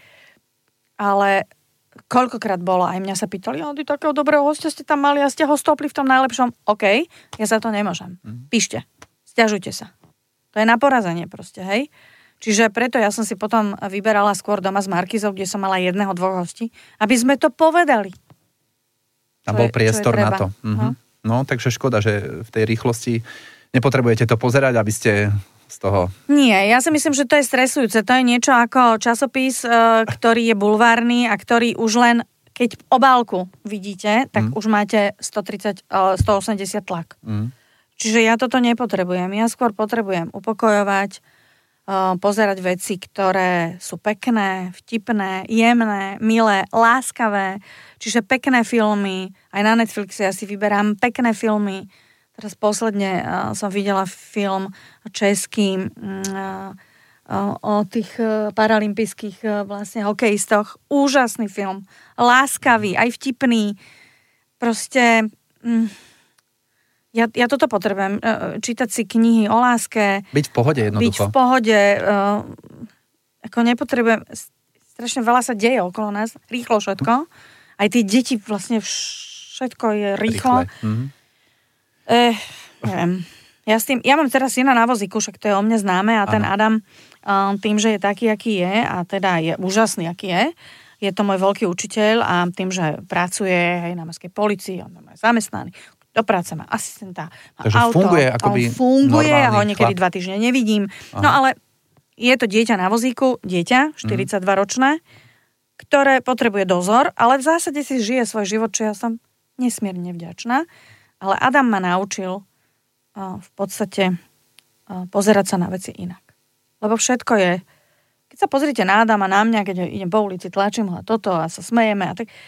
koľkokrát bolo, aj mňa sa pýtali, ty takého dobrého hostia ste tam mali a ste ho stopli v tom najlepšom. OK, ja za to nemôžem. Píšte, sťažujte sa. To je na porazenie proste, hej. Čiže preto ja som si potom vyberala skôr doma s Markizou, kde som mala 1-2 hostí, aby sme to povedali. Tam bol priestor na to. No, takže škoda, že v tej rýchlosti nepotrebujete to pozerať, aby ste z toho... Nie, ja si myslím, že to je stresujúce. To je niečo ako časopis, ktorý je bulvárny a ktorý už len, keď obálku vidíte, tak už máte 180 tlak. Čiže ja toto nepotrebujem. Ja skôr potrebujem upokojovať, pozerať veci, ktoré sú pekné, vtipné, jemné, milé, láskavé. Čiže pekné filmy. Aj na Netflixe ja si vyberám pekné filmy. Teraz posledne som videla film český o tých paralympijských vlastne hokejistoch. Úžasný film. Láskavý, aj vtipný. Proste ja toto potrebujem. Čítať si knihy o láske. Byť v pohode jednoducho. Byť v pohode. Ako nepotrebujem. Strašne veľa sa deje okolo nás. Rýchlo všetko. Aj tí deti vlastne všetko je rýchlo. Neviem. Ja mám teraz syna na vozíku, však to je o mne známe a ten Adam tým, že je taký, aký je a teda je úžasný, aký je to môj veľký učiteľ a tým, že pracuje aj na mestskej policii, on je zamestnaný, do práce má asistenta, má takže auto, funguje ja ho niekedy 2 týždne nevidím. No ale je to dieťa na vozíku, 42-ročné, ktoré potrebuje dozor, ale v zásade si žije svoj život, čo ja som nesmierne vďačná. Ale Adam ma naučil v podstate pozerať sa na veci inak. Lebo všetko je, keď sa pozrite na Adama, na mňa, keď idem po ulici, tlačím ho a toto a sa smejeme a tak.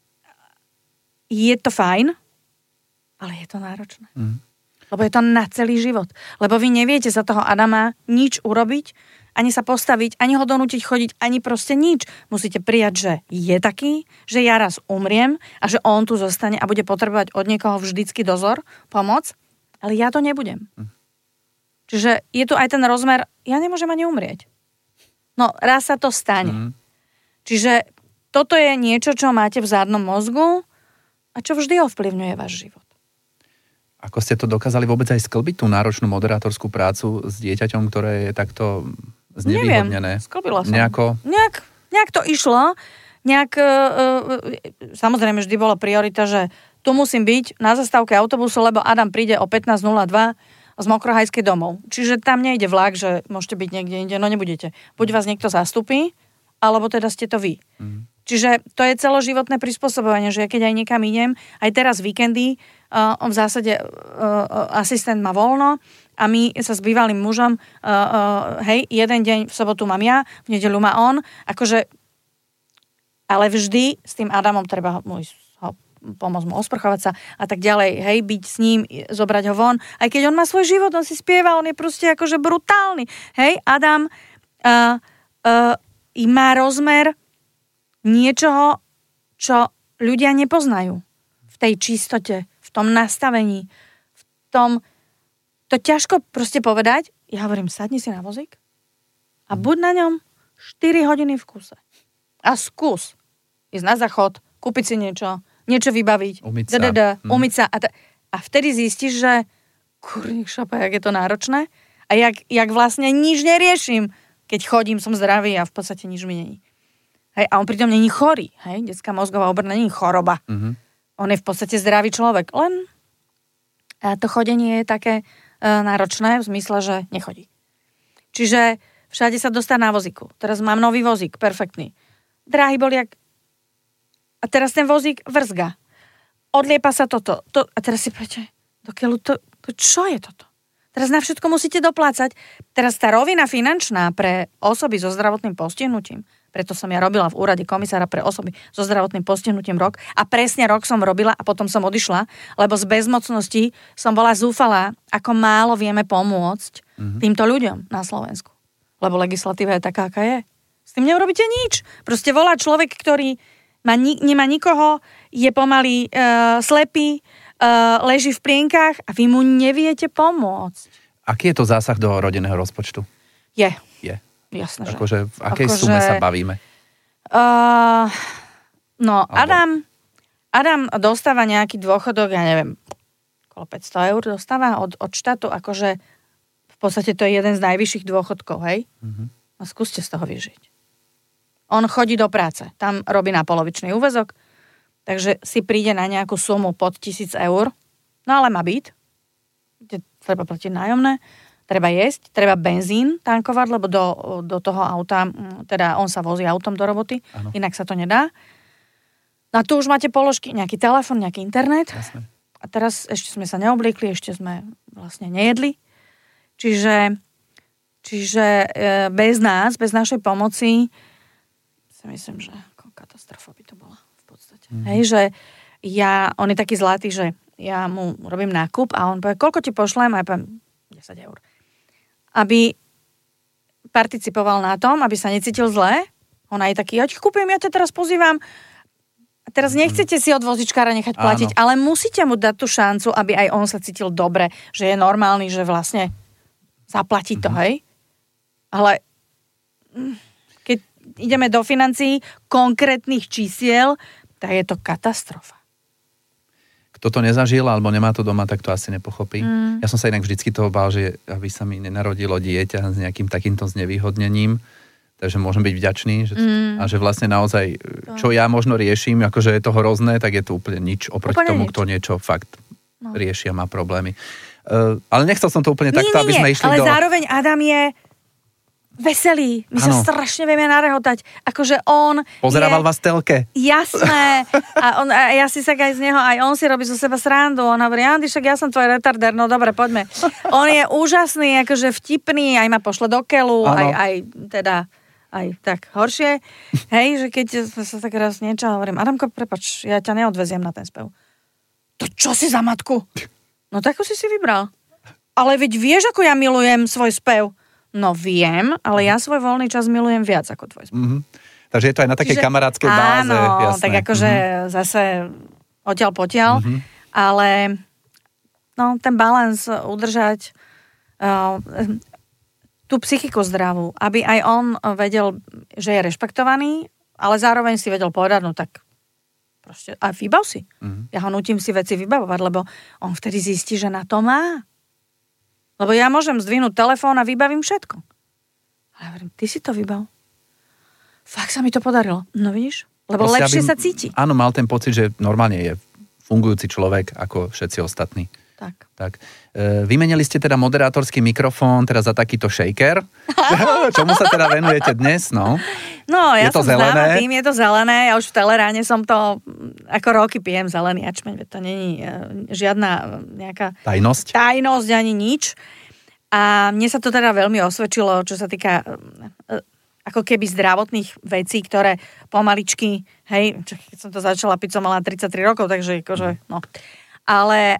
Je to fajn, ale je to náročné. Lebo je to na celý život. Lebo vy neviete za toho Adama nič urobiť, ani sa postaviť, ani ho donútiť chodiť, ani proste nič. Musíte prijať, že je taký, že ja raz umriem a že on tu zostane a bude potrebovať od niekoho vždycky dozor, pomoc, ale ja to nebudem. Čiže je tu aj ten rozmer, ja nemôžem ani umrieť. No, raz sa to stane. Čiže toto je niečo, čo máte v zádnom mozgu a čo vždy ovplyvňuje váš život. Ako ste to dokázali vôbec aj sklbiť tú náročnú moderátorskú prácu s dieťaťom, ktoré je takto znevýhodnené? Neviem, sklbila som. Nejak to išlo. Samozrejme vždy bola priorita, že tu musím byť na zastávke autobusu, lebo Adam príde o 15:02 z Mokrohajskej domov. Čiže tam nejde vlak, že môžete byť niekde inde, no nebudete. Buď vás niekto zastupí, alebo teda ste to vy. Čiže to je celoživotné prispôsobovanie, že keď aj niekam idem, aj teraz víkendy, v zásade asistent má voľno a my sa s bývalým mužom, jeden deň v sobotu mám ja, v nedeľu má on, akože, ale vždy s tým Adamom treba pomôcť mu osprchovať sa a tak ďalej, byť s ním, zobrať ho von, aj keď on má svoj život, on si spieva, on je proste akože brutálny, Adam má rozmer niečoho, čo ľudia nepoznajú v tej čistote, v tom nastavení, v tom, to ťažko proste povedať, ja hovorím, sadni si na vozík a buď na ňom 4 hodiny v kuse a skús ísť na záchod, kúpiť si niečo vybaviť, umyť sa a vtedy zistíš, že kurník šopa, jak je to náročné a jak vlastne nič neriešim, keď chodím, som zdravý a v podstate nič mi není. A on pritom není chorý. Detská mozgová obrna není choroba. On je v podstate zdravý človek. Len to chodenie je také náročné v zmysle, že nechodí. Čiže všade sa dostá na vozíku. Teraz mám nový vozík, perfektný. Dráhy boli jak... A teraz ten vozík vrzga. Odliepa sa toto. A teraz si poviete, čo je toto? Teraz na všetko musíte doplácať. Teraz tá rovina finančná pre osoby so zdravotným postihnutím, preto som ja robila v úrade komisára pre osoby so zdravotným postihnutím rok a presne rok som robila a potom som odišla, lebo z bezmocnosti som bola zúfalá, ako málo vieme pomôcť týmto ľuďom na Slovensku. Lebo legislatíva je taká, aká je. S tým neurobíte nič. Proste volá človek, ktorý nemá nikoho, je pomaly slepý, leží v plienkach a vy mu neviete pomôcť. Aký je to zásah do rodinného rozpočtu? Je. Jasné, že. Akože v akej sume sa bavíme? Adam dostáva nejaký dôchodok, ja neviem, okolo 500 eur dostáva od štátu, akože v podstate to je jeden z najvyšších dôchodkov, A skúste z toho vyžiť. On chodí do práce, tam robí na polovičný úväzok, takže si príde na nejakú sumu pod 1000 eur, no ale má byt, treba platiť nájomné, treba jesť, treba benzín tankovať, lebo do toho auta, teda on sa vozí autom do roboty, inak sa to nedá. A tu už máte položky, nejaký telefon, nejaký internet. Jasne. A teraz ešte sme sa neobliekli, ešte sme vlastne nejedli. Čiže bez nás, bez našej pomoci si myslím, že katastrofa by to bola v podstate. Že on je taký zlatý, že ja mu robím nákup a on povie, koľko ti pošlem? A ja poviem 10 eur. Aby participoval na tom, aby sa necítil zle. On aj taký, ja ti kúpim, ja ťa teraz pozývam. A teraz nechcete si od vozičkára nechať platiť, ale musíte mu dať tú šancu, aby aj on sa cítil dobre, že je normálny, že vlastne zaplatí to, Ale keď ideme do financií konkrétnych čísiel, tak je to katastrofa. Kto to nezažil, alebo nemá to doma, tak to asi nepochopí. Ja som sa inak vždycky toho bál, že aby sa mi nenarodilo dieťa s nejakým takýmto znevýhodnením, takže môžem byť vďačný. A že vlastne naozaj, čo ja možno riešim, akože je to hrozné, tak je to úplne nič oproti tomu, kto niečo fakt rieši a má problémy. Ale nechcel som to úplne takto, aby sme išli ale zároveň Adam je veselý. My sa strašne vieme narehotať. Akože on pozerával vás telke. Jasné. A ja si sa aj z neho, aj on si robí zo seba srandu. On hovorí, Andy, však ja som tvoj retardér, no dobre, poďme. On je úžasný, akože vtipný, aj ma pošle do keľu, aj teda aj tak horšie. Hej, že keď sa tak raz niečo hovorím, Adamko, prepáč, ja ťa neodveziem na ten spev. To čo si za matku? No tak si vybral. Ale veď vieš, ako ja milujem svoj spev. No viem, ale ja svoj voľný čas milujem viac ako tvoj spev. Mm-hmm. Takže je to aj na takej kamarádskej báze. Áno, jasné. tak akože zase odtiaľ potiaľ, ale no, ten balans udržať tú psychiku zdravú, aby aj on vedel, že je rešpektovaný, ale zároveň si vedel povedať, no tak proste, a vybav si. Ja ho nutím si veci vybavovať, lebo on vtedy zistí, že na to má. Lebo ja môžem zdvihnúť telefón a vybavím všetko. Ale ja hovorím, ty si to vybav. Fakt sa mi to podarilo. No vidíš? Lebo proste, lepšie sa cíti. Áno, mal ten pocit, že normálne je fungujúci človek ako všetci ostatní. Tak. Vymenili ste teda moderátorský mikrofón teda za takýto shaker. Čomu sa teda venujete dnes? No ja som známa tým, je to zelené. Ja už v Teleráne som to, ako roky pijem zelený jačmeň, to není žiadna nejaká tajnosť ani nič. A mne sa to teda veľmi osvedčilo, čo sa týka ako keby zdravotných vecí, ktoré pomaličky, hej, keď som to začala piť, som mala 33 rokov, takže akože, no. Ale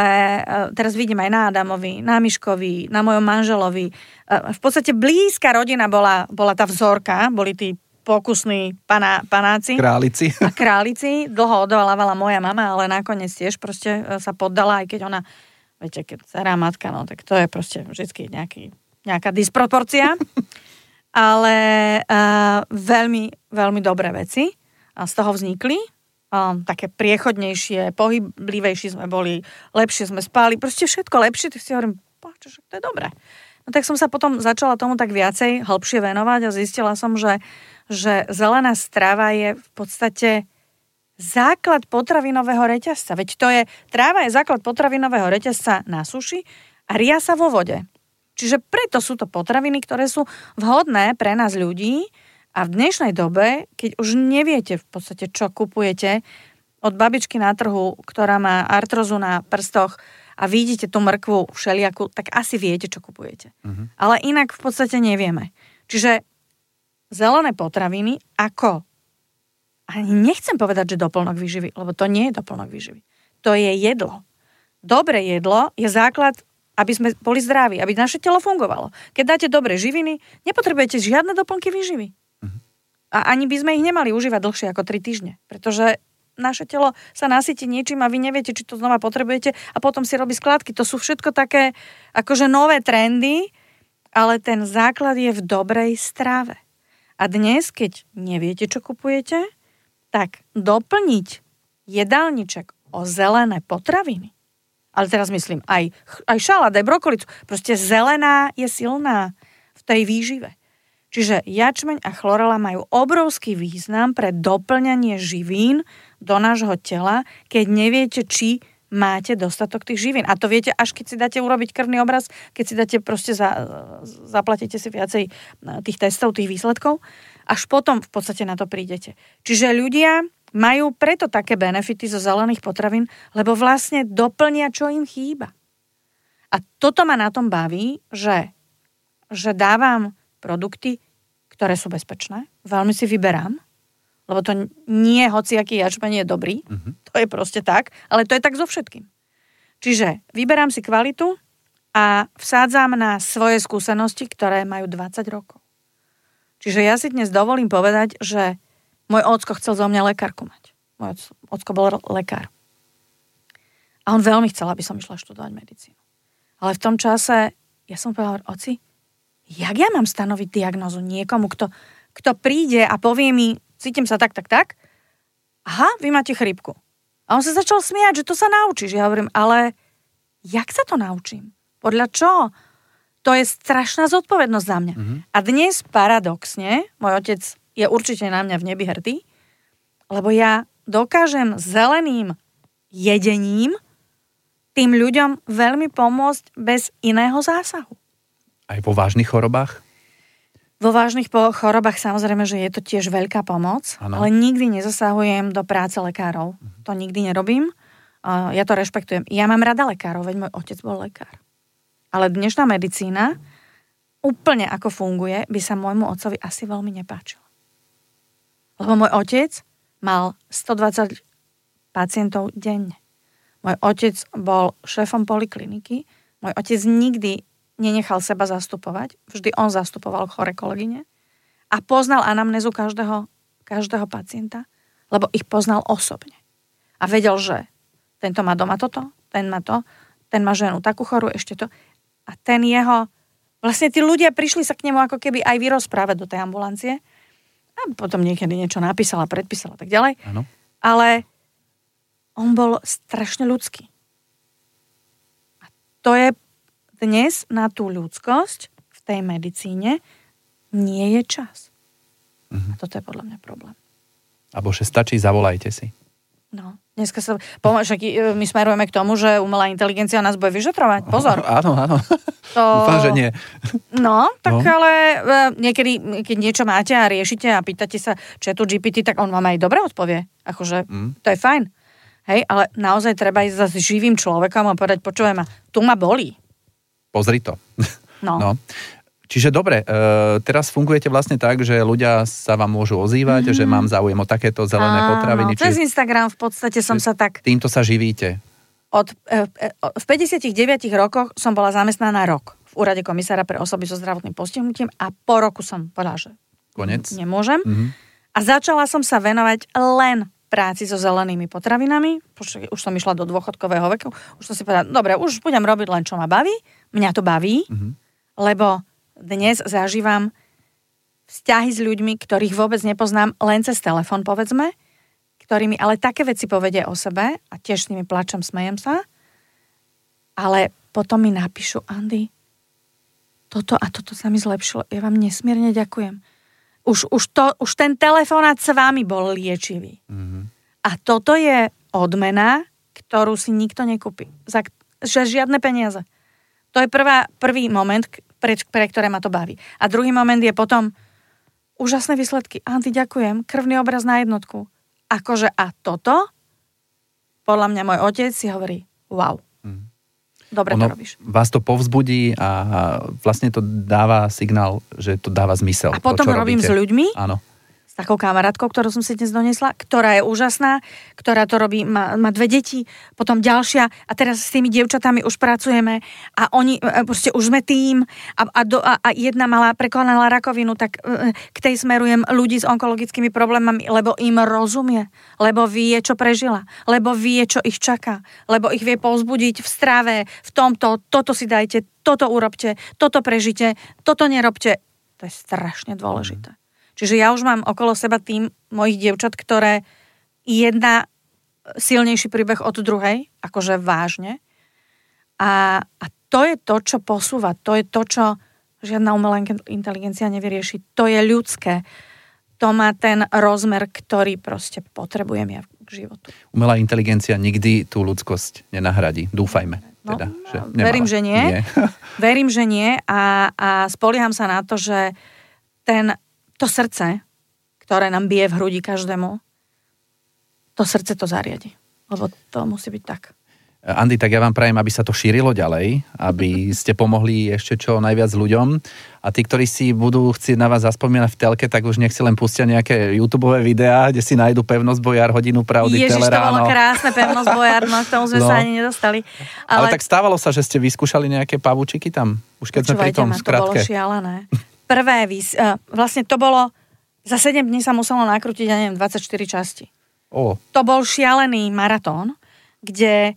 teraz vidím aj na Adamovi, na Miškovi, na mojom manželovi. V podstate blízka rodina bola tá vzorka, boli tí pokusní panáci. Králici. Dlho odolávala moja mama, ale nakoniec tiež proste sa poddala, aj keď ona, viete, keď dcerá matka, no tak to je proste vždycky nejaká disproporcia. Ale veľmi, veľmi dobré veci z toho vznikli. Také priechodnejšie, pohyblivejšie sme boli, lepšie sme spali, proste všetko lepšie, tak si hovorím, že to je dobré. No tak som sa potom začala tomu tak viacej hĺbšie venovať a zistila som, že zelená strava je v podstate základ potravinového reťazca. Veď tráva je základ potravinového reťazca na suši a ria sa vo vode. Čiže preto sú to potraviny, ktoré sú vhodné pre nás ľudí a v dnešnej dobe, keď už neviete v podstate, čo kupujete od babičky na trhu, ktorá má artrozu na prstoch a vidíte tú mrkvu všelijakú, tak asi viete, čo kupujete. Ale inak v podstate nevieme. Čiže zelené potraviny ako, ani nechcem povedať, že doplnok výživy, lebo to nie je doplnok výživy. To je jedlo. Dobré jedlo je základ, aby sme boli zdraví, aby naše telo fungovalo. Keď dáte dobré živiny, nepotrebujete žiadne doplnky výživy. A ani by sme ich nemali užívať dlhšie ako 3 týždne, pretože naše telo sa nasytí niečím a vy neviete, či to znova potrebujete a potom si robí skladky. To sú všetko také akože nové trendy, ale ten základ je v dobrej strave. A dnes, keď neviete, čo kupujete, tak doplniť jedálniček o zelené potraviny. Ale teraz myslím, aj šalát, aj brokolicu. Proste zelená je silná v tej výžive. Čiže jačmeň a chlorela majú obrovský význam pre doplňanie živín do nášho tela, keď neviete, či máte dostatok tých živín. A to viete, až keď si dáte urobiť krvný obraz, keď si dáte proste, zaplatíte si viacej tých testov, tých výsledkov, až potom v podstate na to prídete. Čiže ľudia majú preto také benefity zo zelených potravín, lebo vlastne doplnia, čo im chýba. A toto ma na tom baví, že dávam produkty, ktoré sú bezpečné. Veľmi si vyberám, lebo to nie hociaký jačmeň je dobrý. To je proste tak, ale to je tak so všetkým. Čiže vyberám si kvalitu a vsádzam na svoje skúsenosti, ktoré majú 20 rokov. Čiže ja si dnes dovolím povedať, že môj ocko chcel zo mňa lekárku mať. Môj ocko bol lekár. A on veľmi chcel, aby som išla študovať medicínu. Ale v tom čase ja som povedala, oci, jak ja mám stanoviť diagnózu niekomu, kto príde a povie mi, cítim sa tak. Aha, vy máte chrípku. A on sa začal smiať, že to sa naučíš. Ja hovorím, ale jak sa to naučím? Podľa čo? To je strašná zodpovednosť za mňa. A dnes paradoxne, môj otec je určite na mňa v nebi hrdý, lebo ja dokážem zeleným jedením tým ľuďom veľmi pomôcť bez iného zásahu. Aj po vážnych chorobách? Vo vážnych chorobách samozrejme, že je to tiež veľká pomoc, ale nikdy nezasahujem do práce lekárov. To nikdy nerobím. Ja to rešpektujem. Ja mám rada lekárov, veď môj otec bol lekár. Ale dnešná medicína úplne ako funguje, by sa môjmu otcovi asi veľmi nepáčilo. Lebo môj otec mal 120 pacientov denne. Môj otec bol šéfom polikliniky. Môj otec nikdy nenechal seba zastupovať. Vždy on zastupoval chore kolegyne. A poznal anamnézu každého pacienta, lebo ich poznal osobne. A vedel, že tento má doma toto, ten má to, ten má ženu takú chorú, ešte to. A ten jeho... Vlastne tí ľudia prišli sa k nemu ako keby aj vyrozprávať do tej ambulancie. A potom niekedy niečo napísala, predpísala a tak ďalej. Áno. Ale on bol strašne ľudský. A to je dnes na tú ľudskosť v tej medicíne nie je čas. A toto je podľa mňa problém. Alebo že stačí, zavolajte si. No, dneska sa... My smerujeme k tomu, že umelá inteligencia nás bude vyšetrovať. Pozor. Áno. Dúfam, že nie. No, tak ale niekedy, keď niečo máte a riešite a pýtate sa chatu GPT, tak on vám aj dobre odpovie. Akože, to je fajn. Hej, ale naozaj treba ísť za živým človekom a povedať, počúvaj ma, tu ma bolí. Pozri to. No. Čiže dobre, teraz fungujete vlastne tak, že ľudia sa vám môžu ozývať, že mám záujem o takéto zelené potraviny. Cez Instagram v podstate som sa tak... Týmto sa živíte. V 59 rokoch som bola zamestnaná rok v úrade komisára pre osoby so zdravotným postihnutím a po roku som povedala, že Konec. Nemôžem. A začala som sa venovať len práci so zelenými potravinami. Už som išla do dôchodkového veku. Už som si povedala, dobre, už budem robiť len, čo ma baví. Mňa to baví, lebo dnes zažívam vzťahy s ľuďmi, ktorých vôbec nepoznám, len cez telefón, povedzme, ktorými ale také veci povedia o sebe a tiež s nimi plačem, smejem sa, ale potom mi napíšu, Andy, toto a toto sa mi zlepšilo, ja vám nesmierne ďakujem. Už ten telefonát s vámi bol liečivý. A toto je odmena, ktorú si nikto nekúpi. Že žiadne peniaze. To je prvý moment, pre ktoré ma to baví. A druhý moment je potom úžasné výsledky. Andy, ďakujem. Krvný obraz na jednotku. Akože a toto, podľa mňa môj otec si hovorí, wow. Dobre to robíš. Vás to povzbudí a vlastne to dáva signál, že to dáva zmysel. A potom to, robím robíte. s ľuďmi. Áno. S takou kamarátkou, ktorú som si dnes donesla, ktorá je úžasná, ktorá to robí, má 2 deti, potom ďalšia a teraz s tými dievčatami už pracujeme a oni, proste už sme tým a jedna prekonala rakovinu, tak k tej smerujem ľudí s onkologickými problémami, lebo im rozumie, lebo vie, čo prežila, lebo vie, čo ich čaká, lebo ich vie povzbudiť v strave, v tomto, toto si dajte, toto urobte, toto prežite, toto nerobte. To je strašne dôležité. Čiže ja už mám okolo seba tým mojich dievčat, ktoré jedna silnejší príbeh od druhej, akože vážne. A to je to, čo posúva. To je to, čo žiadna umelá inteligencia nevyrieši. To je ľudské. To má ten rozmer, ktorý proste potrebujem ja k životu. Umelá inteligencia nikdy tú ľudskosť nenahradí. Dúfajme. Teda, že verím, že nie. Verím, že nie a spolieham sa na to, že to srdce, ktoré nám bije v hrudi každému, to srdce to zariadi. Lebo to musí byť tak. Andy, tak ja vám prajem, aby sa to šírilo ďalej, aby ste pomohli ešte čo najviac ľuďom. A tí, ktorí si budú chcieť na vás zaspomínať v telke, tak už nech si len pustia nejaké YouTubeové videá, kde si nájdu Pevnosť Bojár, Hodinu pravdy, Ježiš, Teleráno. to bolo krásne, Pevnosť Bojár, no k tomu sme sa ani nedostali. Ale tak stávalo sa, že ste vyskúšali nejaké pavúčiky tam? Už keď sme pri tom skratke. To bolo šialené. Vlastne to bolo, za 7 dní sa muselo nakrútiť, 24 časti. To bol šialený maratón, kde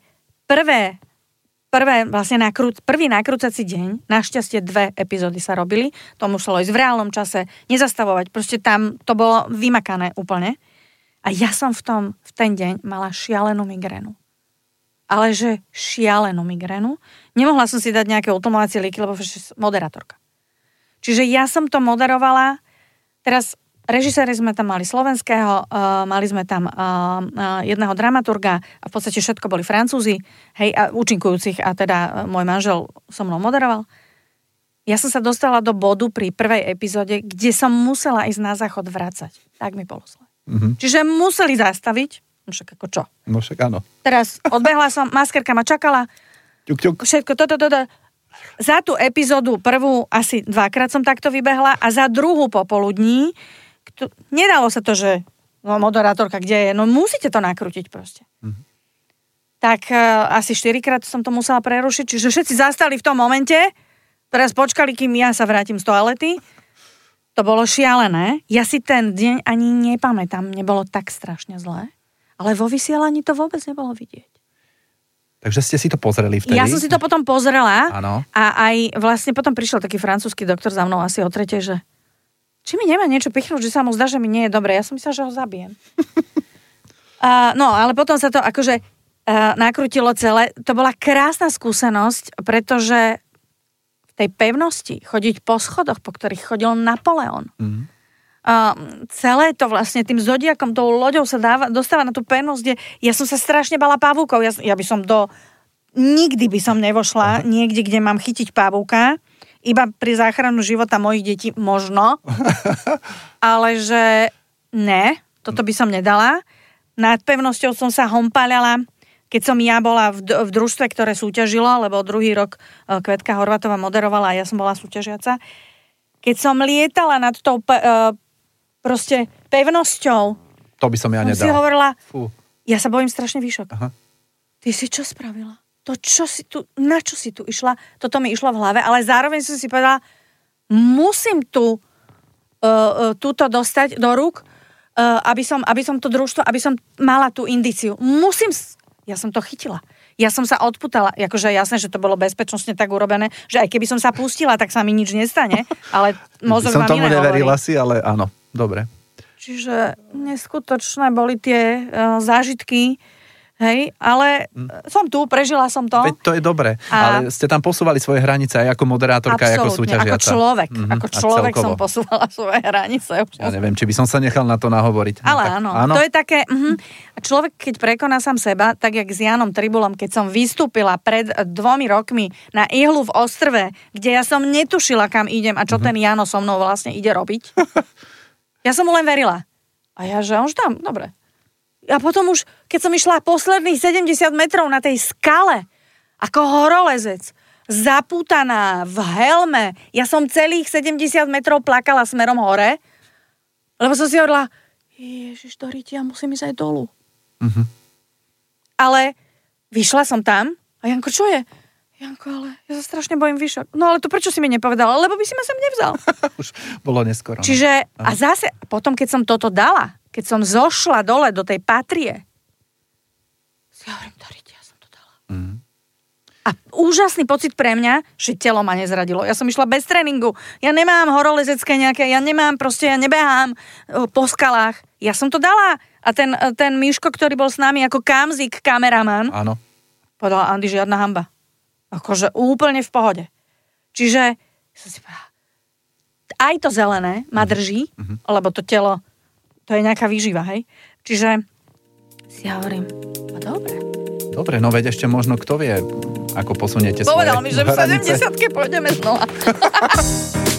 prvý nakrúcací deň, našťastie 2 epizódy sa robili, to muselo ísť v reálnom čase, nezastavovať, proste tam to bolo vymakané úplne. A ja som v ten deň mala šialenú migrénu. Ale že šialenú migrénu. Nemohla som si dať nejaké utlmovacie lieky, lebo moderátorka. Čiže ja som to moderovala, teraz režiséri sme tam mali slovenského, mali sme tam jedného dramaturga a v podstate všetko boli Francúzi, hej, a účinkujúcich a teda môj manžel so mnou moderoval. Ja som sa dostala do bodu pri prvej epizóde, kde som musela ísť na záchod vracať. Tak mi bolo zle. Čiže museli zastaviť, však ako čo? No však áno. Teraz odbehla som, maskerka ma čakala, ťuk. všetko toto. za tú epizódu prvú asi 2-krát som takto vybehla a za druhú popoludní nedalo sa to, že moderátorka, kde je? No musíte to nakrútiť proste. Tak asi 4-krát som to musela prerušiť, čiže všetci zastali v tom momente, teraz počkali, kým ja sa vrátim z toalety. To bolo šialené. Ja si ten deň ani nepamätám, nebolo tak strašne zlé, ale vo vysielaní to vôbec nebolo vidieť. Takže ste si to pozreli vtedy? Ja som si to potom pozrela. Áno. A aj vlastne potom prišiel taký francúzsky doktor za mnou asi o 3:00, že či mi nemá niečo pichnúť, že sa mu zdá, že mi nie je dobre. Ja som myslela, že ho zabijem. No, ale potom sa to akože nakrutilo celé. To bola krásna skúsenosť, pretože v tej pevnosti chodiť po schodoch, po ktorých chodil Napoleon. Celé to vlastne tým zodiakom, tou loďou sa dostáva na tú pevnosť, kde ja som sa strašne bala pavúkov. Ja by som nikdy by som nevošla niekde, kde mám chytiť pavúka. Iba pri záchranu života mojich detí možno. Ale že ne, toto by som nedala. Nad pevnosťou som sa hompáľala, keď som ja bola v družstve, ktoré súťažilo, lebo druhý rok Kvetka Horvátová moderovala a ja som bola súťažiaca. Keď som lietala nad tou proste pevnosťou, to by som ja nedala. Si hovorila, ja sa bojím strašne výšok. Aha. Ty si čo spravila? Na čo si tu išla? Toto mi išlo v hlave, ale zároveň som si povedala, musím túto dostať do rúk, aby som to družstvo, aby som mala tú indíciu. Ja som to chytila. Ja som sa odputala. Akože jasné, že to bolo bezpečnostne tak urobené, že aj keby som sa pustila, tak sa mi nič nestane, ale mozog vám iné hovorí. Som tomu neverila si, ale áno, dobre. Čiže neskutočné boli tie zážitky. Hej, ale som tu, prežila som to. Veď to je dobre, ale ste tam posúvali svoje hranice aj ako moderátorka, aj ako súťažiaca. Ako človek som posúvala svoje hranice. Ja neviem, či by som sa nechal na to nahovoriť. Ale áno, to je také, človek, keď prekoná sám seba, tak jak s Jánom Tribulom, keď som vystúpila pred 2 rokmi na ihlu v Ostrve, kde ja som netušila, kam idem a čo ten Jano so mnou vlastne ide robiť. Ja som mu len verila. A ja, že on už tam, dobre. A potom už, keď som išla posledných 70 metrov na tej skale, ako horolezec, zapútaná v helme, ja som celých 70 metrov plakala smerom hore, lebo som si hovorila, Ježiš, Doriti, ja musím ísť aj dolu. Ale vyšla som tam a Janko, čo je? Janko, ale ja sa strašne bojím výšok. No ale to prečo si mi nepovedala? Lebo by si ma sem nevzal. Už bolo neskoro. Čiže, a zase, potom keď som toto dala, keď som zošla dole do tej Patrie, si hovorím, Doriti, ja som to dala. A úžasný pocit pre mňa, že telo ma nezradilo. Ja som išla bez tréningu. Ja nemám horolezecké nejaké, ja nebehám po skalách. Ja som to dala. A ten Miško, ktorý bol s nami ako kamzik, kameraman, áno, povedal, Andy, žiadna hanba. Akože úplne v pohode. Čiže som si povedala, aj to zelené ma drží, lebo to telo, to je nejaká výživa, hej? Čiže si hovorím, no dobre. Dobre, no veď ešte možno, kto vie, ako posuniete svoje hranice. Povedal mi, že v 70-ke pôjdeme znova.